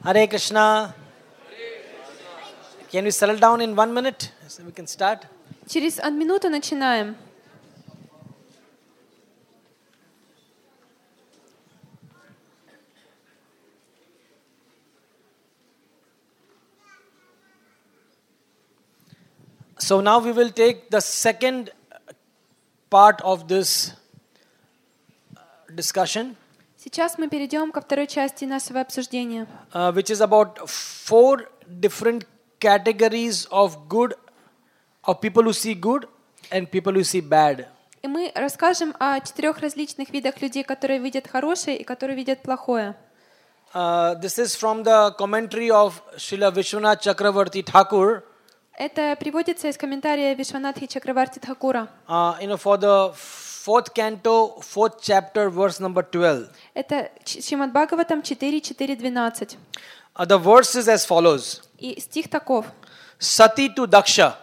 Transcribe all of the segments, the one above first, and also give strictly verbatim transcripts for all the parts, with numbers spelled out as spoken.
Hare Krishna. Can we settle down in one minute so we can start? Через одну минуту начинаем. So now we will take the second part of this discussion, Сейчас мы перейдем ко второй части нашего обсуждения, uh, which is about four different categories of good, of people who see good and people who see bad. и мы расскажем о четырех различных видах людей, которые видят хорошее и которые видят плохое. Uh, this is from the commentary of Srila Vishwanath Chakravarti Thakur. Это приводится из комментария Вишванатхи Чакраварти Тхакура. Uh, you know, for the fourth canto, fourth chapter, verse number twelve. Это Шримад Бхагаватам четыре, четыре, двенадцать. Uh, the verse is as follows. И стих таков. Sati to Daksha.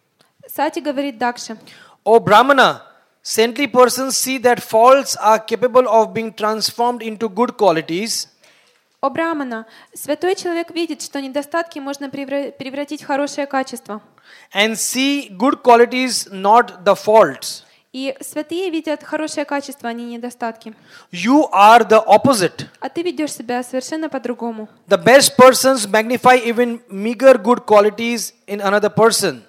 Сати говорит Дакше: O Brahmana, saintly persons see that faults are capable of being transformed into good qualities. «О Брамана, святой человек видит, что недостатки можно превра- превратить в хорошее качество. And see good qualities, not the faults. И святые видят хорошее качество, а не недостатки. You are the opposite. А ты ведешь себя совершенно по-другому. The best persons magnify even meager good qualities in another person.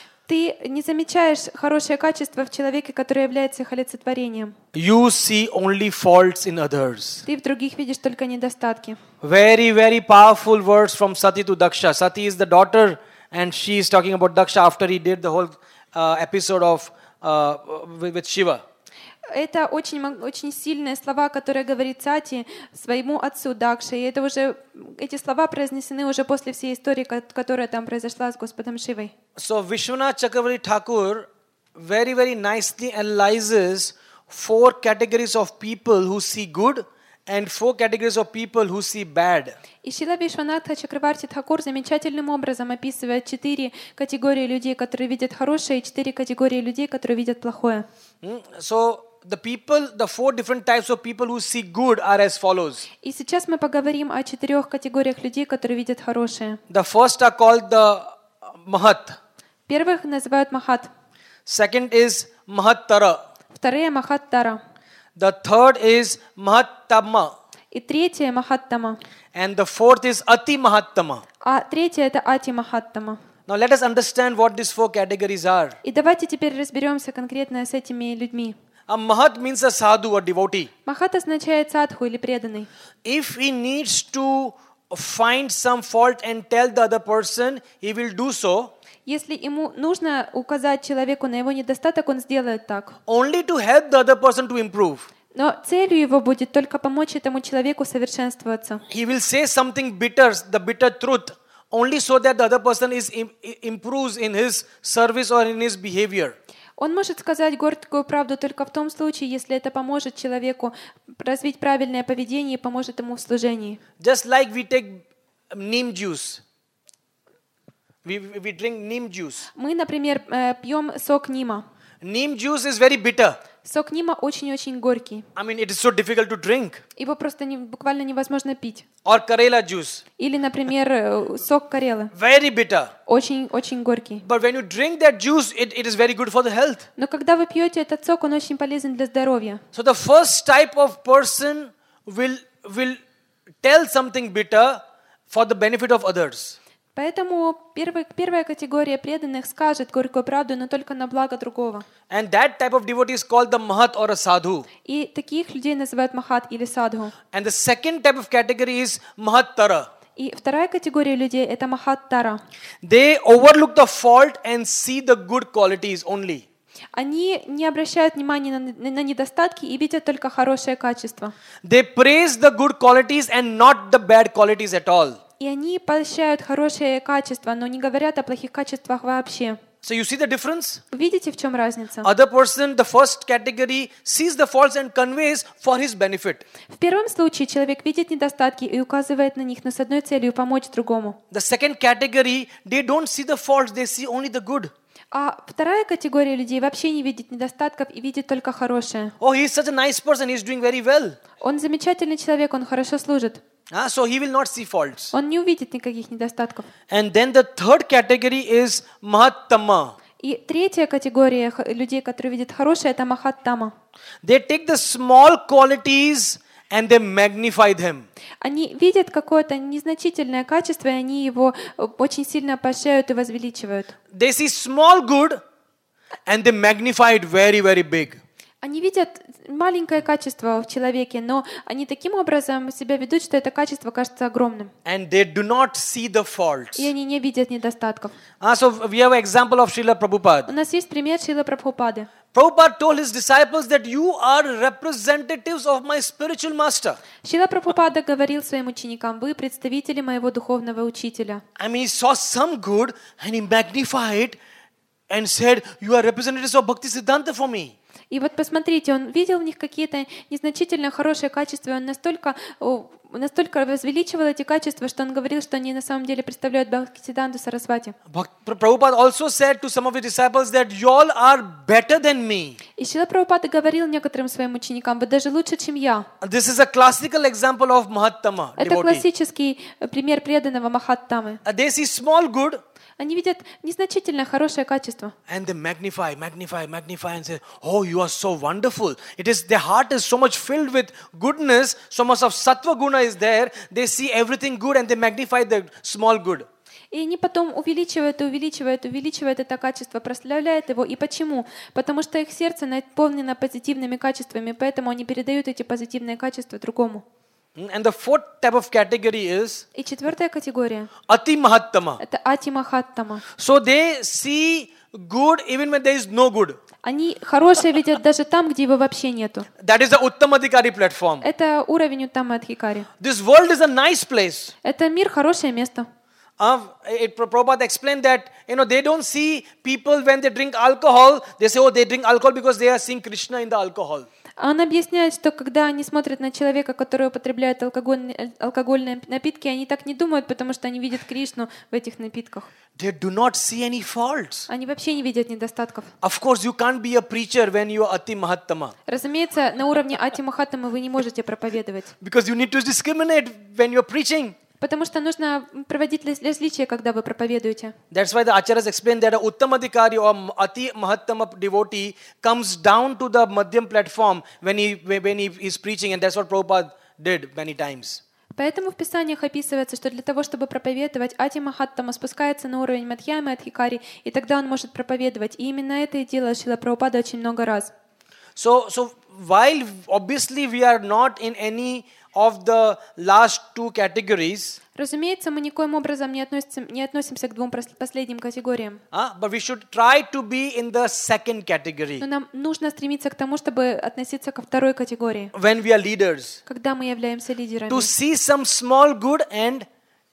Ты не замечаешь хорошее качество в человеке, который является их олицетворением. You see only faults in others. Ты в других видишь только недостатки. Very, very powerful verse from Sati to Daksha. Sati is the daughter, and she is talking about Daksha after he did the whole uh, episode of uh, with, with Shiva. Это очень, мо- очень сильные слова, которые говорит Сати своему отцу Дакше. И это уже, эти слова произнесены уже после всей истории, ко- которая там произошла с Господом Шивой. So Vishwanath Chakravarti Thakur very, very nicely analyzes four categories of people who see good and four categories of people who see bad. И Шрила Вишванатха Чакраварти Тхакур замечательным образом описывает четыре категории людей, которые видят хорошее, и четыре категории людей, которые видят плохое. Hmm? So the people, the four different types of people who see good are as follows. И сейчас мы поговорим о четырех категориях людей, которые видят хорошее. The first are called the Mahat. Первых называют Махат, Second is Mahattara. вторые Махаттара, The third is Mahattama. и третье Махаттама, And the fourth is Ati Mahattama. а третье это Ати Махаттама. Now let us understand what these four categories are. И давайте теперь разберемся конкретно с этими людьми. A Mahat means a sadhu, a devotee. Махат означает садху или преданный. If he needs to find some fault and tell the other person, he will do so Если ему нужно указать человеку на его недостаток, он сделает так. only to help the other person to improve. Но целью его будет только помочь этому человеку совершенствоваться. He will say something bitter, the bitter truth, only so that the other person is im- improves in his service or in his behavior. Он может сказать горькую правду только в том случае, если это поможет человеку развить правильное поведение и поможет ему в служении. Just like we take neem juice. We, we drink neem juice. Мы, например, э, пьем сок нима. Neem juice is very bitter. Сок нима очень-очень горький. I mean, it is so difficult to drink. Его просто не- буквально невозможно пить. Or Karela juice. Или, например, э, сок карелы. Very bitter. Очень-очень горький. But when you drink that juice, it, it is very good for the health. Но когда вы пьете этот сок, он очень полезен для здоровья. So the first type of person will, will tell something bitter for the benefit of others. Поэтому первый- первая категория преданных скажет горькую правду, но только на благо другого. And that type of devotee is called the Mahat or a Sadhu. И таких людей называют махат или садху. And the second type of category is Mahattara. И вторая категория людей — это махаттара. They overlook the fault and see the good qualities only. Они не обращают внимания на, на- на недостатки и видят только хорошее качество. They praise the good qualities and not the bad qualities at all. И они поощряют хорошее качество, но не говорят о плохих качествах вообще. So you see the difference? Вы видите, в чем разница? Other person, the first category, sees the faults and conveys for his benefit. В первом случае человек видит недостатки и указывает на них, но с одной целью — помочь другому. The second category, they don't see the faults, they see only the good. А вторая категория людей вообще не видит недостатков и видит только хорошее. Oh, he's such a nice person. He's doing very well. Он замечательный человек, он хорошо служит. Ah, so he will not see faults. Он не увидит никаких недостатков. And then the third category is Mahattama. И третья категория х- людей, которые видят хорошее, это Махаттама. They take the small qualities and they magnify them. Они видят какое-то незначительное качество, и они его э, очень сильно поощряют и возвеличивают. They see small good and they magnify it very, very big. Они видят маленькое качество в человеке, но они таким образом себя ведут, что это качество кажется огромным. And they do not see the faults. И они не видят недостатков. Ah, so we have an example of Srila У Prabhupada. нас есть пример Шрилы Прабхупады. Prabhupada told his disciples that you are representatives of my spiritual master. Шрила Прабхупада говорил своим ученикам: вы представители моего духовного учителя. I mean, he saw some good and he magnified and said, you are representatives of Bhakti Siddhanta for me. И вот посмотрите, он видел в них какие-то незначительно хорошие качества, и он настолько, о, настолько возвеличивал эти качества, что он говорил, что они на самом деле представляют Бхактисиддханту Сарасвати. Bhak- Prabhupada also said to some of his disciples that you all are better than me. И Шрила Прабхупада говорил некоторым своим ученикам: вы даже лучше, чем я. This is a classical example of Mahattama, Это devotee. классический э, пример преданного Махаттамы. Uh, They see small good Они видят незначительное хорошее качество. and they magnify, magnify, magnify and say, oh, you are so wonderful. It is, their heart is so much filled with goodness, so much of sattva guna is there. They see everything good and they magnify the small good. И они потом увеличивают, и увеличивают, увеличивают это качество, прославляют его. И почему? Потому что их сердце наполнено позитивными качествами, поэтому они передают эти позитивные качества другому. And the fourth type of category is И четвертая категория Ati Mahattama. — это ати-махаттама. So they see good even when there is no good. Они хорошее видят даже там, где его вообще нету. That is the Uttamadhikari platform. Это уровень Уттама Адхикари. This world is a nice place. Это мир — хорошее место. Uh, it, Prabhupada explained that, you know, they don't see people when they drink alcohol. They say, oh, they drink alcohol because they are seeing Krishna in the alcohol. Он объясняет, что когда они смотрят на человека, который употребляет алкогольные, алкогольные напитки, они так не думают, потому что они видят Кришну в этих напитках. They do not see any faults. Они вообще не видят недостатков. Of course, you can't be a preacher when you are Ati Mahattama. Разумеется, на уровне ати-махаттамы вы не можете проповедовать, Because you need to discriminate when you're preaching. потому что нужно проводить лес- различия, когда вы проповедуете. That's why the acharyas explain that a Uttamadhikari or Ati Mahattama devotee comes down to the Madhyam platform when he when he is preaching, and that's what Prabhupada did many times. Поэтому в Писаниях описывается, что для того, чтобы проповедовать, ати-махаттама спускается на уровень Мадхьямы Адхикари, и тогда он может проповедовать. И именно это и делает Шрила Прабхупада очень много раз. So, so while obviously we are not in any of the last two categories, Разумеется, мы никоим образом не относимся, не относимся к двум прос- последним категориям. uh, but we should try to be in the second category Но нам нужно стремиться к тому, чтобы относиться ко второй категории, when we are leaders, когда мы являемся лидерами. to see some small good and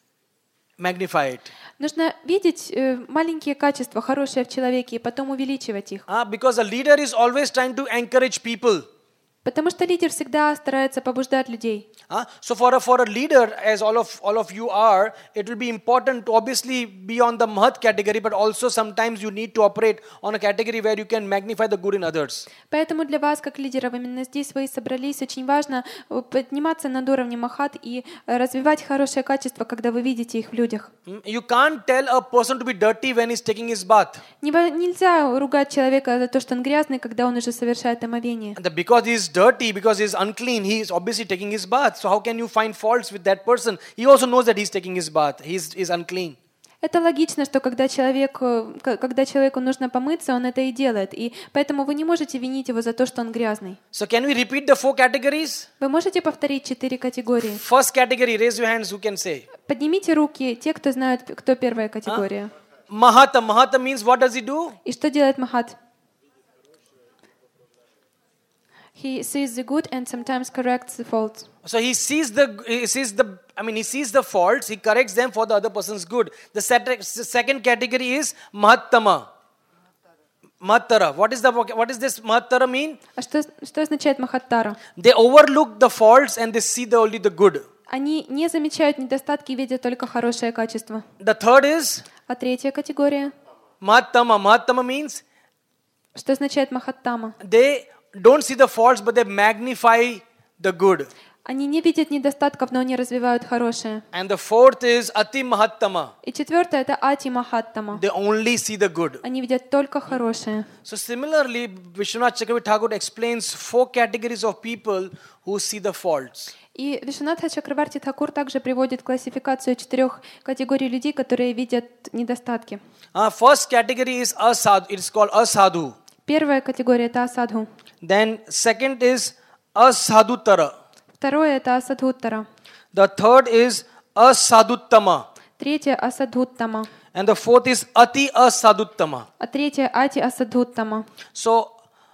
magnify it. Нужно видеть э, маленькие качества, хорошие в человеке, и потом увеличивать их. Uh, because a leader is always trying to encourage people. Потому что лидер всегда старается побуждать людей. Uh, so for a, for a leader, as all of all of you are, it will be important to obviously be on the Mahat category, but also sometimes you need to operate on a category where you can magnify the good in others. Поэтому для вас, как лидеров, именно здесь вы собрались, очень важно э, подниматься над уровнем Махат и э, развивать хорошие качества, когда вы видите их в людях. Mm, You can't tell a person to be dirty when he's taking his bath. Не во- Нельзя ругать человека за то, что он грязный, когда он уже совершает омовение. And the, because he's dirty, because he's unclean, he is obviously taking his bath. So how can you find faults with that person? He also knows that he's taking his bath. He's, he's unclean. Это логично, что когда, человек, э, к- когда человеку нужно помыться, он это и делает. И поэтому вы не можете винить его за то, что он грязный. So can we repeat the four categories? Вы можете повторить четыре категории? First category, raise your hands, who can say? Поднимите руки, те, кто знают, кто первая категория. Mahata. Mahata means what does he do? И что делает Махат? He sees the good and sometimes corrects the faults. So he sees the, he sees the, I mean, he sees the faults, he corrects them for the other person's good. The set- second category is Mahattama. Mahattara. What is the, what is this Mahattara mean? А что, что означает Махаттара? They overlook the faults and they see the, only the good. Они не замечают недостатки и видят только хорошее качество. The third is А третья категория Mahattama. Mahattama means Что означает махаттама? they don't see the faults, but they magnify the good. Они не видят недостатков, но они развивают хорошее. And the fourth is Ati Mahattama. И четвертое — это ати махаттама. They only see the good. Они видят только хорошее. So similarly, Vishwanath Chakravarti Thakur explains four categories of people who see the faults. И Вишванатха Чакраварти Тхакур также приводит классификацию четырех категорий людей, которые видят недостатки. Uh, first category is asadhu. It is called asadhu. Первая категория — это асадху. Then second is asadhutara. Второе — это асадхуттара. The third is asadhuttama. Третье — асадхуттама. And the fourth is ati asadhuttama. А третье — ати асадхуттама. So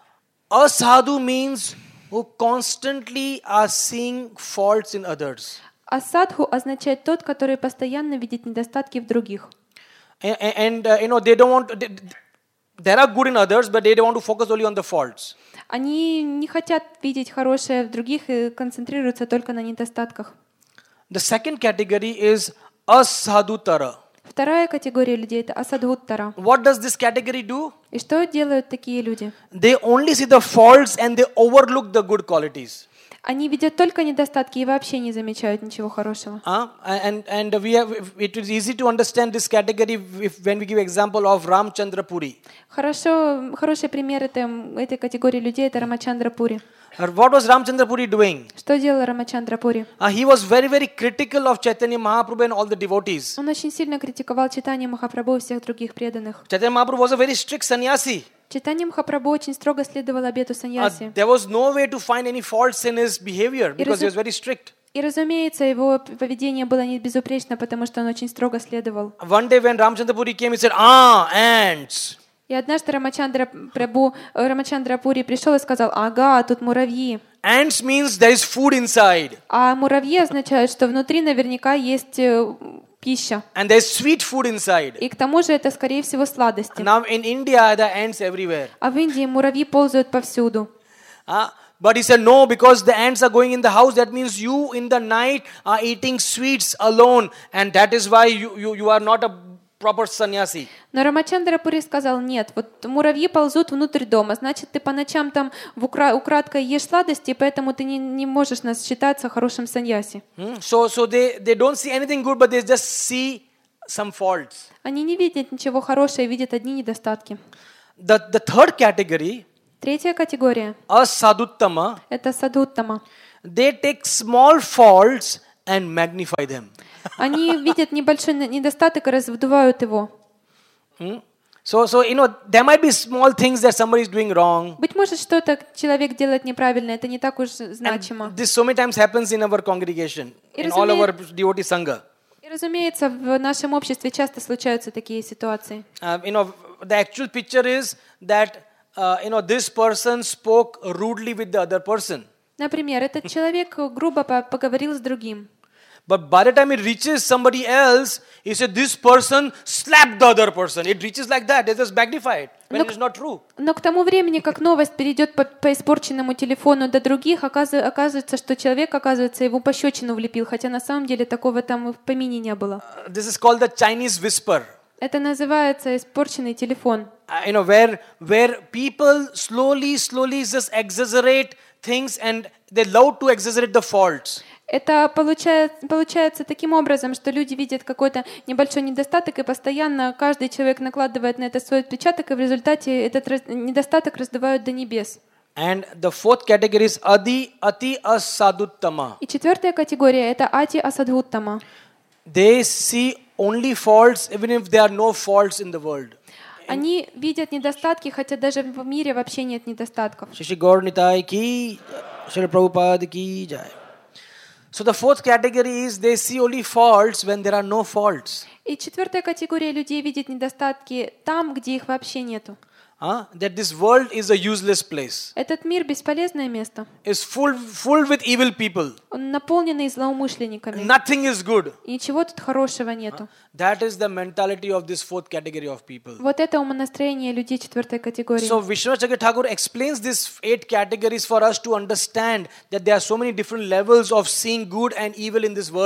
asadhu means who constantly are seeing faults in others. Асадху означает тот, который постоянно видит недостатки в других. And, and uh, you know, they don't want, they, there are good in others, but they don't want to focus only on the faults. Они не хотят видеть хорошее в других и концентрируются только на недостатках. The second category is asadhutara. Вторая категория людей — это асадхуттара. What does this category do? И что делают такие люди? They only see the faults and they overlook the good qualities. Они видят только недостатки и вообще не замечают ничего хорошего. Uh, and and we have, it is easy to understand this category if, when we give example of Ramchandra Puri. Хорошо, хороший пример это, этой категории людей — это Рамачандра Пури. What was Ramchandra Puri doing? Что делал Рамачандра Пури? Uh, he was very very critical of Chaitanya Mahaprabhu and all the devotees. Он очень сильно критиковал Чайтанью Махапрабху и всех других преданных. Chaitanya Mahaprabhu was a very strict sannyasi. Чайтанья Махапрабху очень строго следовал обету Uh, саньяси. there was no way to find any faults in his behavior because he was very strict. И, разумеется, его поведение было не безупречно, потому что он очень строго следовал. One day when Ramchandra Puri came, he said, "Ah, ants." И однажды Рамачандра Прабhu, Рамачандра Пури пришел и сказал: «Ага, тут муравьи». Ants means there is food inside. А муравьи означают, что внутри наверняка есть э, пища. And there is sweet food inside. И к тому же это, скорее всего, сладости. Now in India, there are ants everywhere. А в Индии муравьи ползают повсюду. Uh, but he said, no, because the ants are going in the house, that means you in the night are eating sweets alone. And that is why you, you, you are not a proper sannyasi. Но Рамачандра Пури сказал: нет, вот муравьи ползут внутрь дома, значит, ты по ночам там в укра- украдкой ешь сладости, и поэтому ты не, не можешь нас считаться хорошим саньяси. Hmm? So, so they, they don't see anything good, but they just see some faults. Они не видят ничего хорошего, видят одни недостатки. The, the third category, Третья категория asadhuttama, — это садхуттама. they take small faults and magnify them. Они видят небольшой недостаток и раздувают его. Hmm? So, so, you know, there might be small things that somebody is doing wrong. Быть может, что-то человек делает неправильно, это не так уж значимо. And this so many times happens in our congregation, in all our devotee sangha. И, разумеется, в нашем обществе часто случаются такие ситуации. Uh, you know, the actual picture is that, uh, you know, this person spoke rudely with the other person. Например, этот человек грубо по- поговорил с другим. But by the time it reaches somebody else, he said, this person slapped the other person. It reaches like that. They just magnify it when Look- it is not true. Но к тому времени, как новость перейдет по, по испорченному телефону до других, оказывается, оказывается, что человек, оказывается, его пощечину влепил, хотя на самом деле такого там и в помине не было. Uh, this is called the Chinese whisper. Это называется испорченный телефон. Uh, you know, where, where people slowly, slowly just exaggerate things and they love to exaggerate the faults. Это получается, получается таким образом, что люди видят какой-то небольшой недостаток, и постоянно каждый человек накладывает на это свой отпечаток, и в результате этот раз- недостаток раздувают до небес. And the fourth category is adi, ati asadhuttama. И четвертая категория — это ати асадхуттама. They see only faults even if there are no faults in the world. Они видят недостатки, хотя даже в мире вообще нет недостатков. Shri Gaur Nitai ki, Shri Prabhupada ki jai. So the fourth category is they see only faults when there are no faults. И четвертая категория людей видит недостатки там, где их вообще нету. Huh? That this world is a useless place. Этот мир — бесполезное место. It's full, full with evil people. Он наполненный злоумышленниками. Nothing is good. И ничего тут хорошего нету. That is the mentality of this fourth category of people. Вот это умонастроение людей четвертой категории. So Vishwanath Chakravarti Thakur explains these eight categories for us to understand that there are so many different levels of seeing good and evil in this world.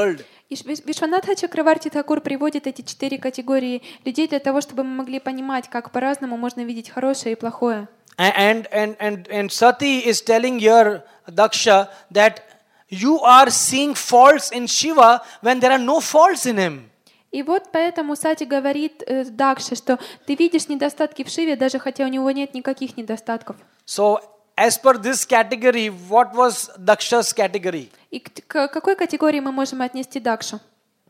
И Виш- Вишванатха Чакраварти Тхакур приводит эти четыре категории людей для того, чтобы мы могли понимать, как по-разному можно видеть хорошее и плохое. And, and, and, and Sati is telling here, Daksha, that you are seeing faults in Shiva when there are no faults in him. И вот поэтому Сати говорит э, Дакше, что ты видишь недостатки в Шиве, даже хотя у него нет никаких недостатков. So, as per this category, what was Daksha's category? И к, к какой категории мы можем отнести Дакшу?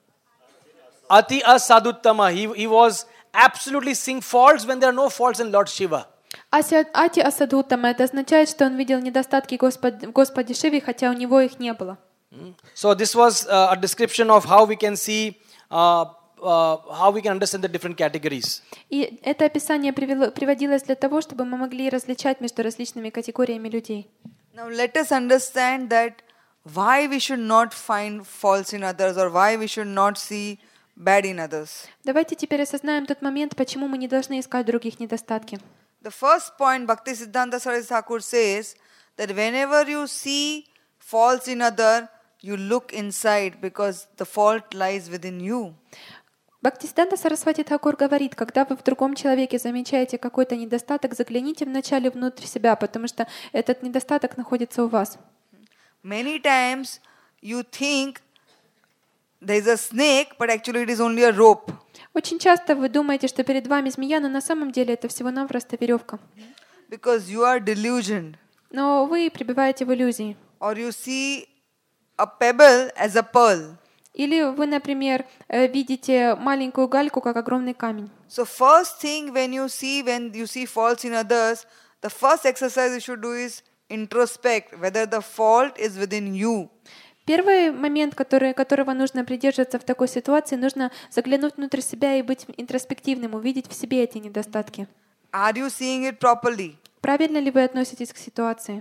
Ati asaduttama. He, he was absolutely seeing faults when there are no faults in Lord Shiva. Ася- Ати Асадутама, это означает, что он видел недостатки Господ, в Господе Шиве, хотя у него их не было. So, this was uh, a description of how we can see, uh, uh, how we can understand the different categories. И это описание привело- приводилось для того, чтобы мы могли различать между различными категориями людей. Now let us understand that why we should not find faults in others or why we should not see bad in others. Давайте теперь осознаем тот момент, почему мы не должны искать других недостатки. The first point Bhaktisiddhanta Saraswati Thakur says that whenever you see faults in other, you look inside because the fault lies within you. Бхактисиданта Сарасвати Тхакур говорит, когда вы в другом человеке замечаете какой-то недостаток, загляните вначале внутрь себя, потому что этот недостаток находится у вас. Many times you think there is a snake, but actually it is only a rope. Очень часто вы думаете, что перед вами змея, но на самом деле это всего-навсего веревка. Because you are delusioned. Но вы пребываете в иллюзии. Or you see a pebble as a pearl. Или вы, например, э, видите маленькую гальку, как огромный камень. So first thing when you see when you see faults in others, the first exercise you should do is introspect whether the fault is within you. Первый момент, который, которого нужно придерживаться в такой ситуации, нужно заглянуть внутрь себя и быть интроспективным, увидеть в себе эти недостатки. Are you seeing it properly? Правильно ли вы относитесь к ситуации?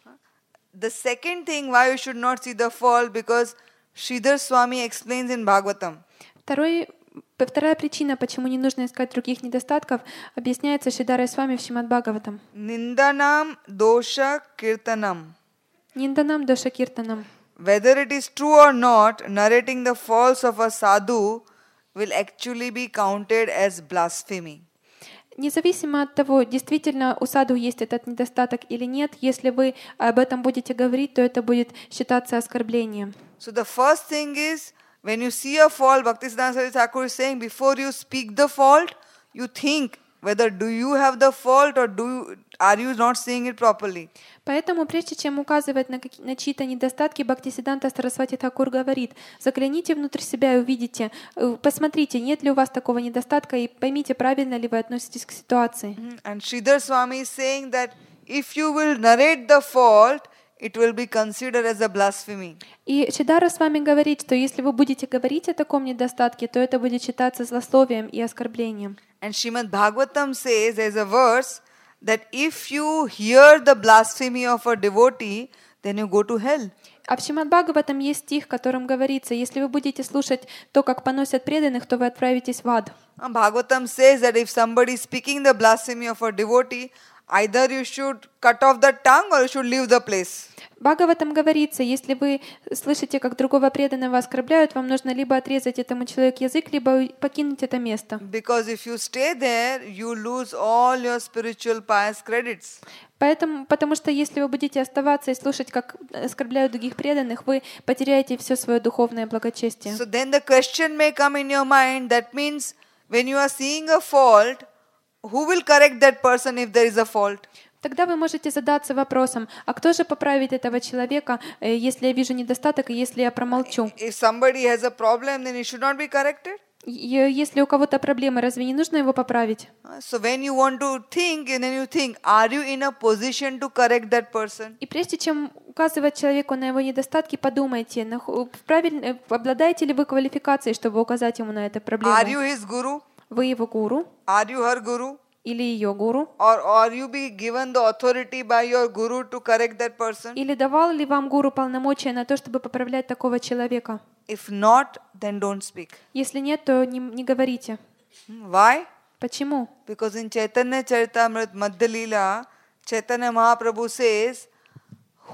The second thing why you should not see the fault, because Sridhar Swami explains in Bhagavatam. Второй, вторая причина, почему не нужно искать других недостатков, объясняется Шридарой с вами в Шримад Бхагаватам. Nindanam dosha kirtanam. Нинданам доша киртанам. Whether it is true or not, narrating the faults of a sadhu will actually be counted as blasphemy. Независимо от того, действительно у саду есть этот недостаток или нет, если вы об этом будете говорить, то это будет считаться оскорблением. So the first thing is, when you see a fault, Bhaktisiddhanta Saraswati Thakur is saying, before you speak the fault, you think whether do you have the fault or do you, are you not seeing it properly. Поэтому, прежде чем указывать на, какие, на чьи-то недостатки, Бхактисиданта Сарасвати Тхакур говорит, загляните внутрь себя и увидите, э, посмотрите, нет ли у вас такого недостатка, и поймите, правильно ли вы относитесь к ситуации. And Sridhar Swami is saying that if you will narrate the fault, it will be considered as a blasphemy. И Шидара с вами говорит, что если вы будете говорить о таком недостатке, то это будет считаться злословием и оскорблением. And Srimad Bhagavatam says, there is a verse, that if you hear the blasphemy of a devotee, then you go to hell. А в Шримад Бхагаватам есть стих, в котором говорится, если вы будете слушать то, как поносят преданных, то вы отправитесь в ад. And Bhagavatam says that if somebody is speaking the blasphemy of a devotee, either you should cut off the tongue or you should leave the place. В Бхагаватам говорится, если вы слышите, как другого преданного оскорбляют, вам нужно либо отрезать этому человеку язык, либо покинуть это место. Because if you stay there, you lose all your spiritual pious credits. Поэтому, потому что если вы будете оставаться и слушать, как оскорбляют других преданных, вы потеряете все свое духовное благочестие. So then the question may come in your mind, that means when you are seeing a fault, who will correct that person if there is a fault? Тогда вы можете задаться вопросом, а кто же поправит этого человека, э, если я вижу недостаток и если я промолчу? If somebody has a problem, then it should not be corrected. И если у кого-то проблемы, разве не нужно его поправить? So when you want to think, and then you think, are you in a position to correct that person? И прежде чем указывать человеку на его недостатки, подумайте, нах- правильно, обладаете ли вы квалификацией, чтобы указать ему на эту проблему? Are you his guru? Вы его гуру Are you her guru? или ее гуру? Or are you be given the authority by your guru to correct that person? Или давал ли вам гуру полномочия на то, чтобы поправлять такого человека? If not, then don't speak. Если нет, то не, не говорите. Hmm, Why? Почему? Because in Chaitanya Charitamrita Madhya Leela, Chaitanya Mahaprabhu says,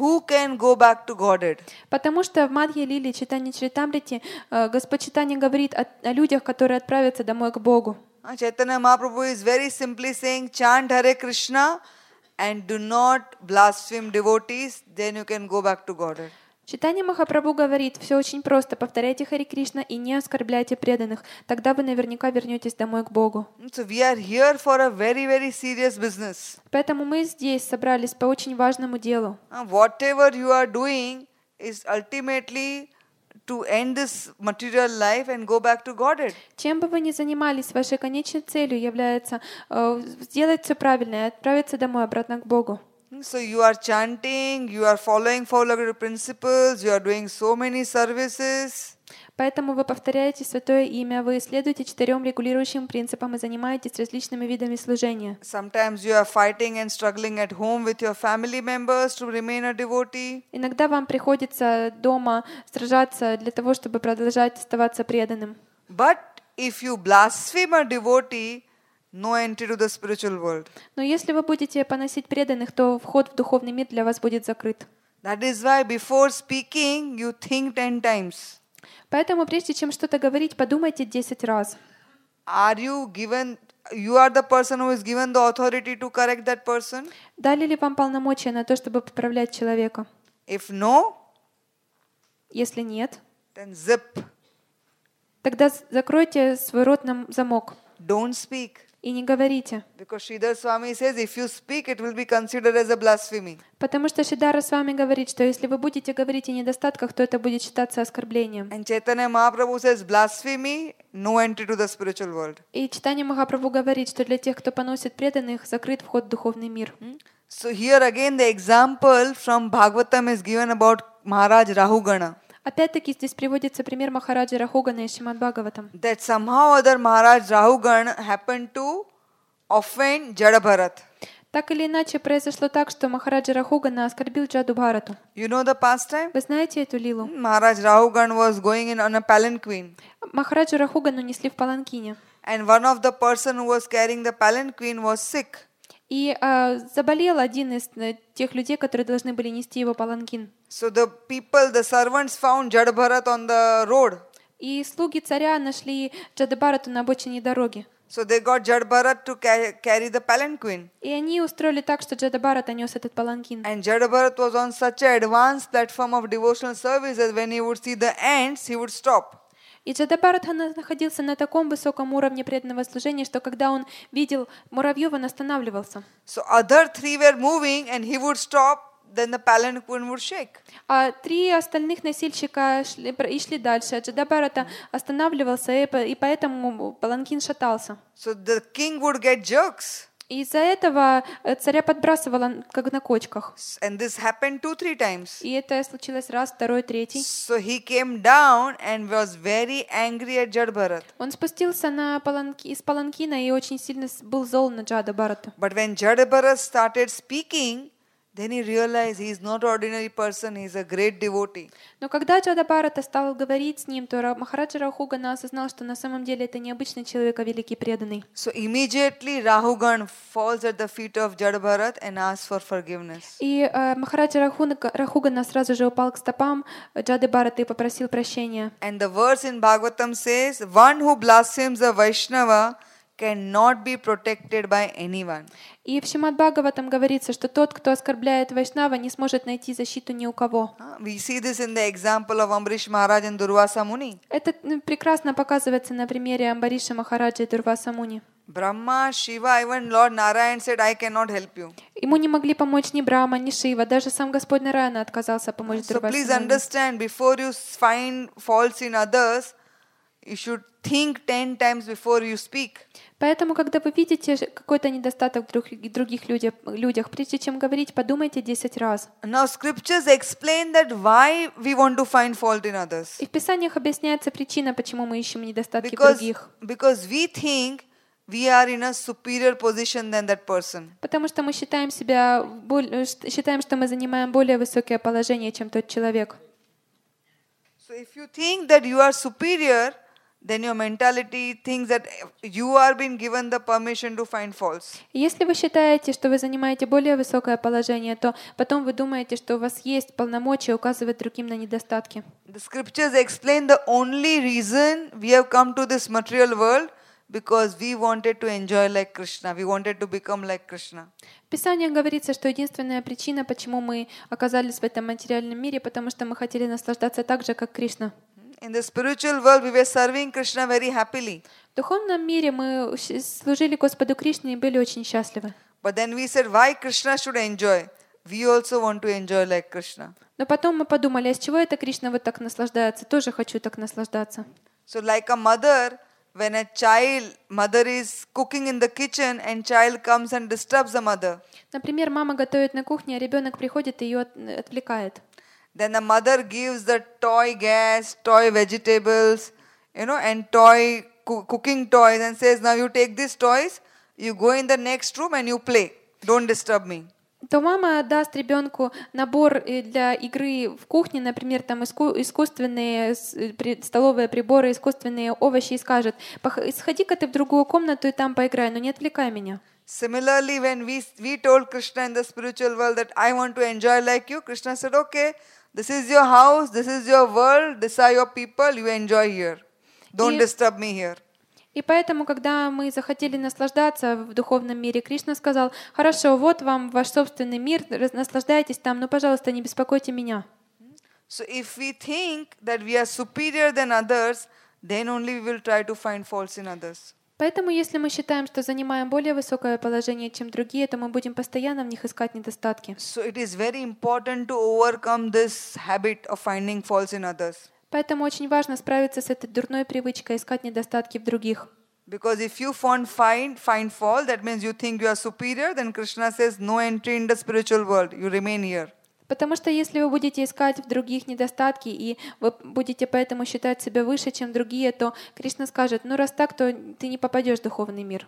who can go back to Godhead? Потому что в Мадхья Лиле, Чайтанья Чаритамрите, э, Господь Чайтанья говорит о, о людях, которые отправятся домой к Богу. Uh, Chaitanya Mahaprabhu is very simply saying, chant Hare Krishna and do not blaspheme devotees, then you can go back to Godhead. Чайтанья Махапрабху говорит, все очень просто, повторяйте Хари Кришна и не оскорбляйте преданных, тогда вы наверняка вернетесь домой к Богу. So we are here for a very, very serious business. Поэтому мы здесь собрались по очень важному делу. Uh, whatever you are doing is ultimately to end this material life and go back to Godhead. Чем бы вы ни занимались, вашей конечной целью является э, сделать все правильно и отправиться домой обратно к Богу. So you are chanting, you are following four logical principles, you are doing so many services. Поэтому вы повторяете святое имя, вы следуете четырем регулирующим принципам и занимаетесь различными видами служения. Sometimes you are fighting and struggling at home with your family members to remain a devotee. Иногда вам приходится дома сражаться для того, чтобы продолжать оставаться преданным. But if you blaspheme a devotee, no entry to the spiritual world. Но если вы будете поносить преданных, то вход в духовный мир для вас будет закрыт. That is why before speaking, you think ten times. Поэтому прежде чем что-то говорить, подумайте десять раз. Are you given, you are the person who is given the authority to correct that person? Дали ли вам полномочия на то, чтобы поправлять человека? If no, Если нет, then zip. тогда з- закройте свой рот на замок Don't speak. и не говорите. Because Sridhar Swami says, if you speak, it will be considered as a blasphemy. Потому что Шидара с вами говорит, что если вы будете говорить о недостатках, то это будет считаться оскорблением. And Chaitanya Mahaprabhu says, blasphemy, no entry to the spiritual world. И Чайтанья Махапрабху говорит, что для тех, кто поносит преданных, закрыт вход в духовный мир. So here again the example from Bhagavatam is given about Maharaj Rahugana. Опять-таки здесь приводится пример Махараджи Рахугана из Шримад Бхагаватам. That somehow or other Maharaj Rahugana happened to offend Jadabharat. Так или иначе произошло так, что Махараджа Рахугана оскорбил Джаду Бхарату. You know the pastime? Вы знаете эту лилу? Maharaj Rahugana was going in on a palanquin. Махараджу Рахугану несли в паланкине. And one of the person who was carrying the palanquin was sick. И а, заболел один из э, тех людей, которые должны были нести его паланкин. So the people, the servants found Jadabharat on the road. И слуги царя нашли Джадабхарату на обочине дороги. So they got Jadabharat to ca- carry the palanquin. И они устроили так, что Джадабхарата нес этот паланкин. And Jadabharat was on such an advanced platform of devotional service that when he would see the ants, he would stop. И Джадабхаратха находился на таком высоком уровне преданного служения, что когда он видел муравьев, он останавливался. So other three were moving and he would stop, then the palanquin would shake. А три остальных носильщика шли, и шли дальше. А Джадабхарата останавливался, и, по- и поэтому паланкин шатался. So the king would get jerks. И из-за этого э, царя подбрасывало, как на кочках. And this happened two, three times. И это случилось раз, второй, третий. So he came down and was very angry at Jadabharat. Он спустился на паланки, из паланкина и очень сильно с- был зол на Джада Бхарату. But when Jadabharat started speaking, then he realized he is not ordinary person, he is a great devotee. Но когда Джада Бхарата стал говорить с ним, то Ра- Махараджа Рахугана осознал, что на самом деле это не обычный человек, а великий преданный. So immediately Rahugan falls at the feet of Jadabharat and asks for forgiveness. И э, Махараджа Рахуна- Рахугана сразу же упал к стопам Джады Бхараты и попросил прощения. And the verse in Bhagavatam says, one who blasphemes a Vaishnava cannot be protected by anyone. И в Шримад Бхагаватам говорится, что тот, кто оскорбляет Вайшнава, не сможет найти защиту ни у кого. Uh, We see this in the example of Ambrish Maharaj and Durvasa Muni. Это ну, прекрасно показывается на примере Амбариша Махараджа и Дурваса Муни. Brahma, Shiva, even Lord Narayan said, I cannot help you. Ему не могли помочь ни Брахма, ни Шива, даже сам Господь Нараяна отказался помочь So please Дурваса Муни. understand, before you find faults in others, you should think ten times before you speak. Поэтому, когда вы видите ж- какой-то недостаток в друг- других людях, людях, прежде чем говорить, подумайте десять раз. Now scriptures explain that why we want to find fault in others. И в Писаниях объясняется причина, почему мы ищем недостатки в Because, других. because we think we are in a superior position than that person. Потому что мы считаем себя, в боль- э, ш- считаем, что мы занимаем более высокое положение, чем тот человек. So if you think that you are superior, then your mentality thinks that you are being given the permission to find faults. И если вы считаете, что вы занимаете более высокое положение, то потом вы думаете, что у вас есть полномочия указывать другим на недостатки. The scriptures explain the only reason we have come to this material world because we wanted to enjoy like Krishna. We wanted to become like Krishna. В Писании говорится, что единственная причина, почему мы оказались в этом материальном мире, потому что мы хотели наслаждаться так же, как Кришна. In the spiritual world, we were serving Krishna very happily. В духовном мире мы служили Господу Кришне и были очень счастливы. But then we said, why Krishna should enjoy? We also want to enjoy like Krishna. Но потом мы подумали, а с чего это Кришна вот так наслаждается? Тоже хочу так наслаждаться. So like a mother, when a child, mother is cooking in the kitchen and child comes and disturbs the mother. Например, мама готовит на кухне, а ребенок приходит и ее отвлекает. Then the mother gives the toy gas, toy vegetables, you know, and toy co- cooking toys and says, now you take these toys, you go in the next room and you play. Don't disturb me. То мама даст ребенку набор для игры в кухне, например, там иску- искусственные столовые приборы, искусственные овощи, и скажет: сходи-ка ты в другую комнату и там поиграй, но не отвлекай меня. Similarly, when we, we told Krishna in the spiritual world that I want to enjoy like you, Krishna said, okay, this is your house, this is your world, these are your people, you enjoy here. Don't И- disturb me here. И поэтому, когда мы захотели наслаждаться в духовном мире, Кришна сказал: хорошо, вот вам ваш собственный мир, раз- наслаждайтесь там, но, пожалуйста, не беспокойте меня. So if we think that we are superior than others, then only we will try to find faults in others. Поэтому, если мы считаем, что занимаем более высокое положение, чем другие, то мы будем постоянно в них искать недостатки. So it is very important to overcome this habit of finding faults in others. Поэтому очень важно справиться с этой дурной привычкой искать недостатки в других. Because if you find, find, find fault, that means you think you are superior, then Krishna says no entry in the spiritual world, you remain here. Потому что если вы будете искать в других недостатки, и вы будете поэтому считать себя выше, чем другие, то Кришна скажет: ну раз так, то ты не попадешь в духовный мир.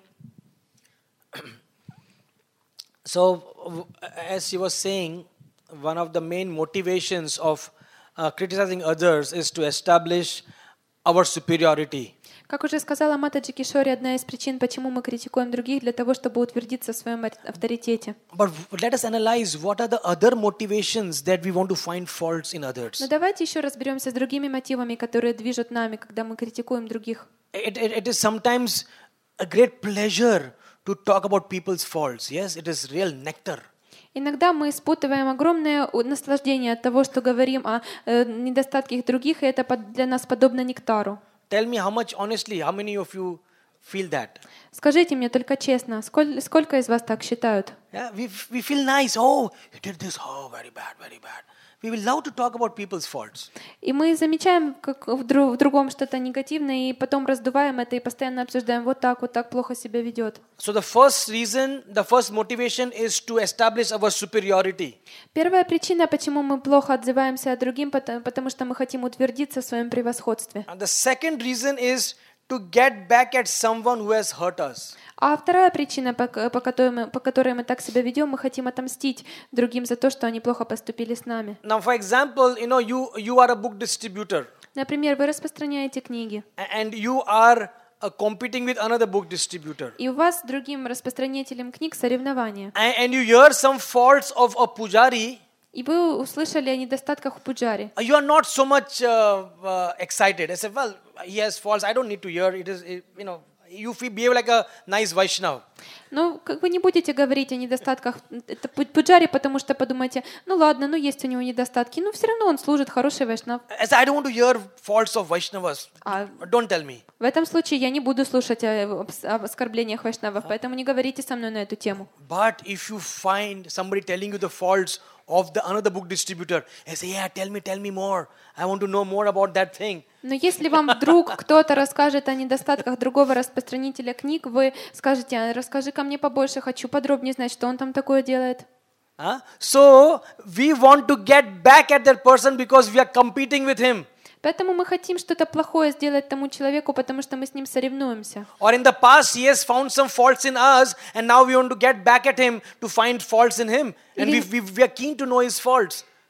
So, w- as he was saying, one of the main motivations of uh, criticizing others is to establish our superiority. Как уже сказала Матаджи Кишори, одна из причин, почему мы критикуем других, для того, чтобы утвердиться в своем авторитете. But w- let us analyze what are the other motivations that we want to find faults in others. Но давайте еще разберемся с другими мотивами, которые движут нами, когда мы критикуем других. It, it, it is sometimes a great pleasure to talk about people's faults. Yes, it is real nectar. Иногда мы испытываем огромное у- наслаждение от того, что говорим о э, недостатках других, и это под- для нас подобно нектару. Tell me how much, honestly, how many of you feel that? Скажите мне только честно, сколь- сколько из вас так считают? Yeah, we, we feel nice. Oh, you did this. Oh, very bad, very bad. We will love to talk about people's faults. И мы замечаем как в, дру- в другом что-то негативное, и потом раздуваем это и постоянно обсуждаем: вот так, вот так плохо себя ведет. So the first reason, the first motivation is to establish our superiority. Первая причина, почему мы плохо отзываемся о другим, потому, потому что мы хотим утвердиться в своем превосходстве. And the second reason is to get back at someone who has hurt us. А вторая причина, по, к- по которой мы, по которой мы так себя ведем, мы хотим отомстить другим за то, что они плохо поступили с нами. Now, for example, you know, you, you are a book distributor Например, вы распространяете книги, a- and you are uh, competing with another book distributor. и у вас с другим распространителем книг соревнования. And, and you hear some faults of a pujari, И вы услышали о недостатках у пуджари. uh, you are not so much uh, uh, excited. I said, well, he has faults. I don't need to hear. It is, it, you know, you feel, behave like a nice Vaishnav. Ну, как вы не будете говорить о недостатках это пу- пуджари, потому что подумайте: ну ладно, ну есть у него недостатки, но все равно он служит, хороший вайшнав. I said, I don't want to hear faults of Vaishnavas. А Don't tell me. в этом случае я не буду слушать о, обс- об оскорблениях вайшнавов, поэтому не говорите со мной на эту тему. But if you find somebody telling you the faults of the another book distributor, I say, yeah, tell me, tell me more. I want to know more about that thing. Но если вам вдруг кто-то расскажет о недостатках другого распространителя книг, вы скажете: «А, расскажи ко мне побольше, хочу подробнее знать, что он там такое делает». Huh? So we want to get back at that person because we are competing with him. Поэтому мы хотим что-то плохое сделать тому человеку, потому что мы с ним соревнуемся. Or in the past, he has found some faults in us, and now we want to get back at him to find faults in him. And we, Или- we, we are keen to know his faults.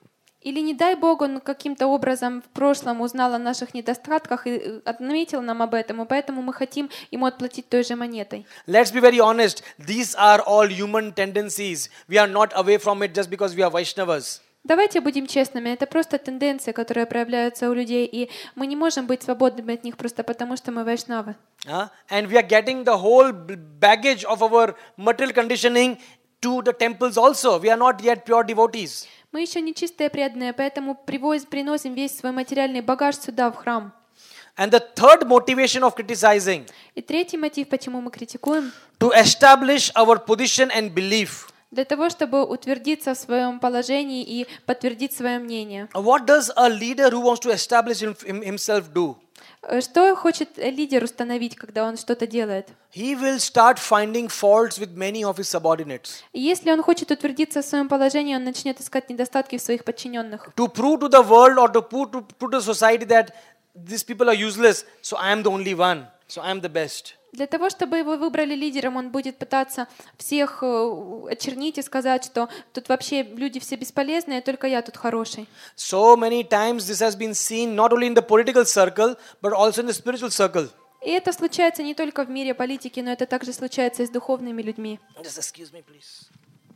Или не дай Бог, он каким-то образом в прошлом узнал о наших недостатках и отметил нам об этом, и поэтому мы хотим ему отплатить той же монетой. Let's be very honest. These are all human tendencies. We are not away from it just because we are Vaishnavas. Давайте будем честными, это просто тенденции, которые проявляются у людей, и мы не можем быть свободными от них просто потому, что мы вайшнавы. Uh, and we are getting the whole baggage of our material conditioning to the temples also. We are not yet pure devotees. Мы еще не чистые преданные, поэтому привоз- приносим весь свой материальный багаж сюда, в храм. And the third motivation of criticizing, И третий мотив, почему мы критикуем, to establish our position and belief. для того, чтобы утвердиться в своем положении и подтвердить свое мнение. What does a leader who wants to establish him- him- himself do? Э, Что хочет лидер установить, когда он что-то делает? He will start finding faults with many of his subordinates. И если он хочет утвердиться в своем положении, он начнет искать недостатки в своих подчиненных. To prove to the world or to prove to, prove to society that these people are useless, so I am the only one, so I am the best. Для того, чтобы его выбрали лидером, он будет пытаться всех э, очернить и сказать, что тут вообще люди все бесполезные, только я тут хороший. So many times this has been seen not only in the political circle, but also in the spiritual circle. И это случается не только в мире политики, но это также случается и с духовными людьми. Just excuse me, please.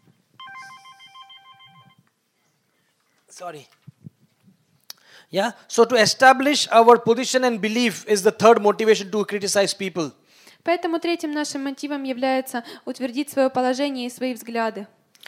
Sorry. Yeah, so to establish our position and belief is the third motivation to criticize people. Поэтому третьим нашим мотивом является утвердить свое положение и свои взгляды.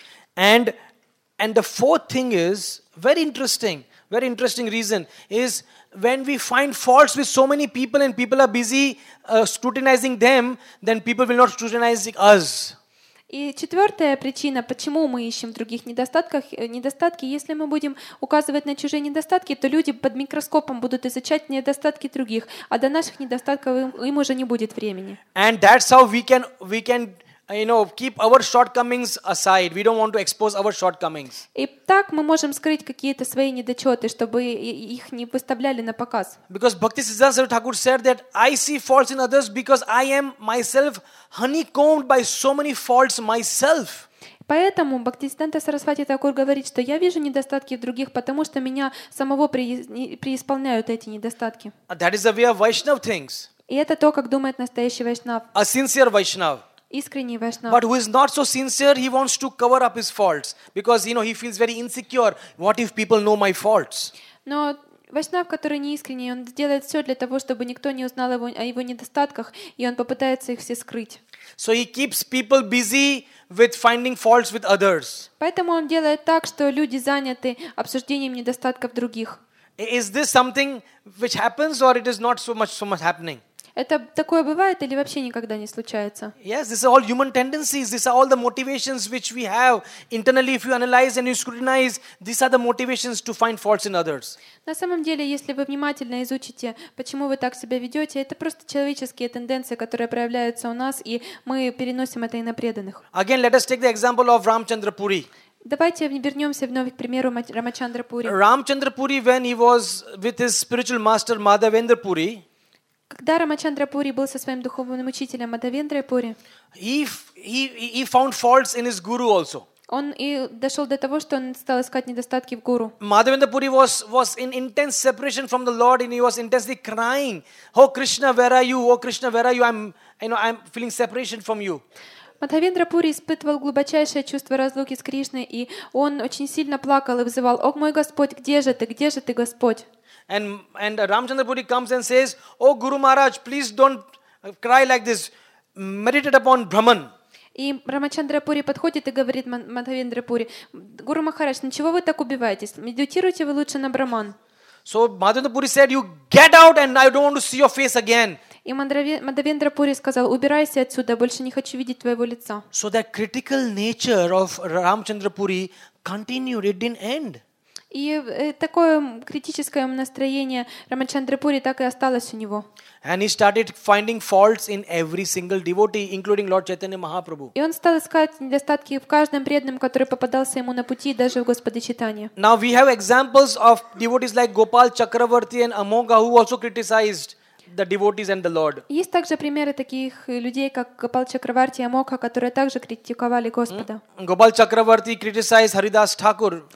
And and the fourth thing is very interesting, very interesting reason is when we find faults with so many people and people are busy uh, scrutinizing them, then people will not scrutinize us. И четвертая причина, почему мы ищем в других недостатках, э, недостатки, если мы будем указывать на чужие недостатки, то люди под микроскопом будут изучать недостатки других, а до наших недостатков им, им уже не будет времени. And that's how we can we can uh, you know keep our shortcomings aside. We don't want to expose our shortcomings. И так мы можем скрыть какие-то свои недочеты, чтобы и- их не выставляли на показ. Because Bhaktisiddhanta Saraswati Thakur said that I see faults in others because I am myself honeycombed by so many faults myself. Поэтому Бхактисиддханта Сарасвати Такур говорит, что я вижу недостатки в других, потому что меня самого преис- преисполняют эти недостатки. Uh, That is the way of Vaishnav things. И это то, как думает настоящий вайшнав, A sincere Vaishnav. искренний вайшнав. But who is not so sincere, he wants to cover up his faults because you know he feels very insecure. What if people know my faults? Но вайшнав, который не искренний, он сделает все для того, чтобы никто не узнал его, о его недостатках, и он попытается их все скрыть. So he keeps people busy with finding faults with others. Поэтому он делает так, что люди заняты обсуждением недостатков других. I- Is this something which happens or it is not so much so much happening? Это такое бывает или вообще никогда не случается? Yes, these are all human tendencies. These are all the motivations which we have internally. If you analyze and you scrutinize, these are the motivations to find faults in others. На самом деле, если вы внимательно изучите, почему вы так себя ведете, это просто человеческие тенденции, которые проявляются у нас, и мы переносим это и на преданных. Again, let us take the example of Ramchandra Puri. Давайте вернемся вновь к примеру Мат- Рамачандра Пури. Ramchandra Puri, when he was with his spiritual master Madhavendra Puri, Когда Рамачандра Пури был со своим духовным учителем Мадхавендрой Пури, he, f- he, he found faults in his guru also. он и дошел до того, что он стал искать недостатки в гуру. Madhavendra Puri was, was in intense separation from the Lord and he was intensely crying, "Oh Krishna, where are you? Oh Krishna, where are you? I'm, you know, I'm feeling separation from you." Мадхавендра Пури испытывал глубочайшее чувство разлуки с Кришной, и он очень сильно плакал и взывал: «О мой Господь, где же ты? Где же ты, Господь?» And, and Ramchandra Puri comes and says, "Oh Guru Maharaj, please don't cry like this. Meditate upon Brahman." И Рамачандра Пури подходит и говорит Ма- Мадхавендра Пури: «Гуру Махарадж, ну чего вы так убиваетесь? Медитируйте вы лучше на Браман». So Madhavendra Puri said, "You get out and I don't want to see your face again." И Мадраве- Мадхавендра Пури сказал: «Убирайся отсюда, больше не хочу видеть твоего лица». So that critical nature of Ramchandra Puri continued, it didn't end. И э, такое критическое настроение Рамачандры Пури так и осталось у него. And he started finding faults in every single devotee, including Lord Chaitanya Mahaprabhu. И он стал искать недостатки в каждом преданном, который попадался ему на пути, даже в Господе Чайтанье. Now we have examples of devotees like Gopal Chakravarti and Amoga who also criticized the devotees and the Lord. Есть также примеры таких людей, как Гопал Чакраварти и Амокха, которые также критиковали Господа. Gopal Chakravarti criticized Haridas Thakur.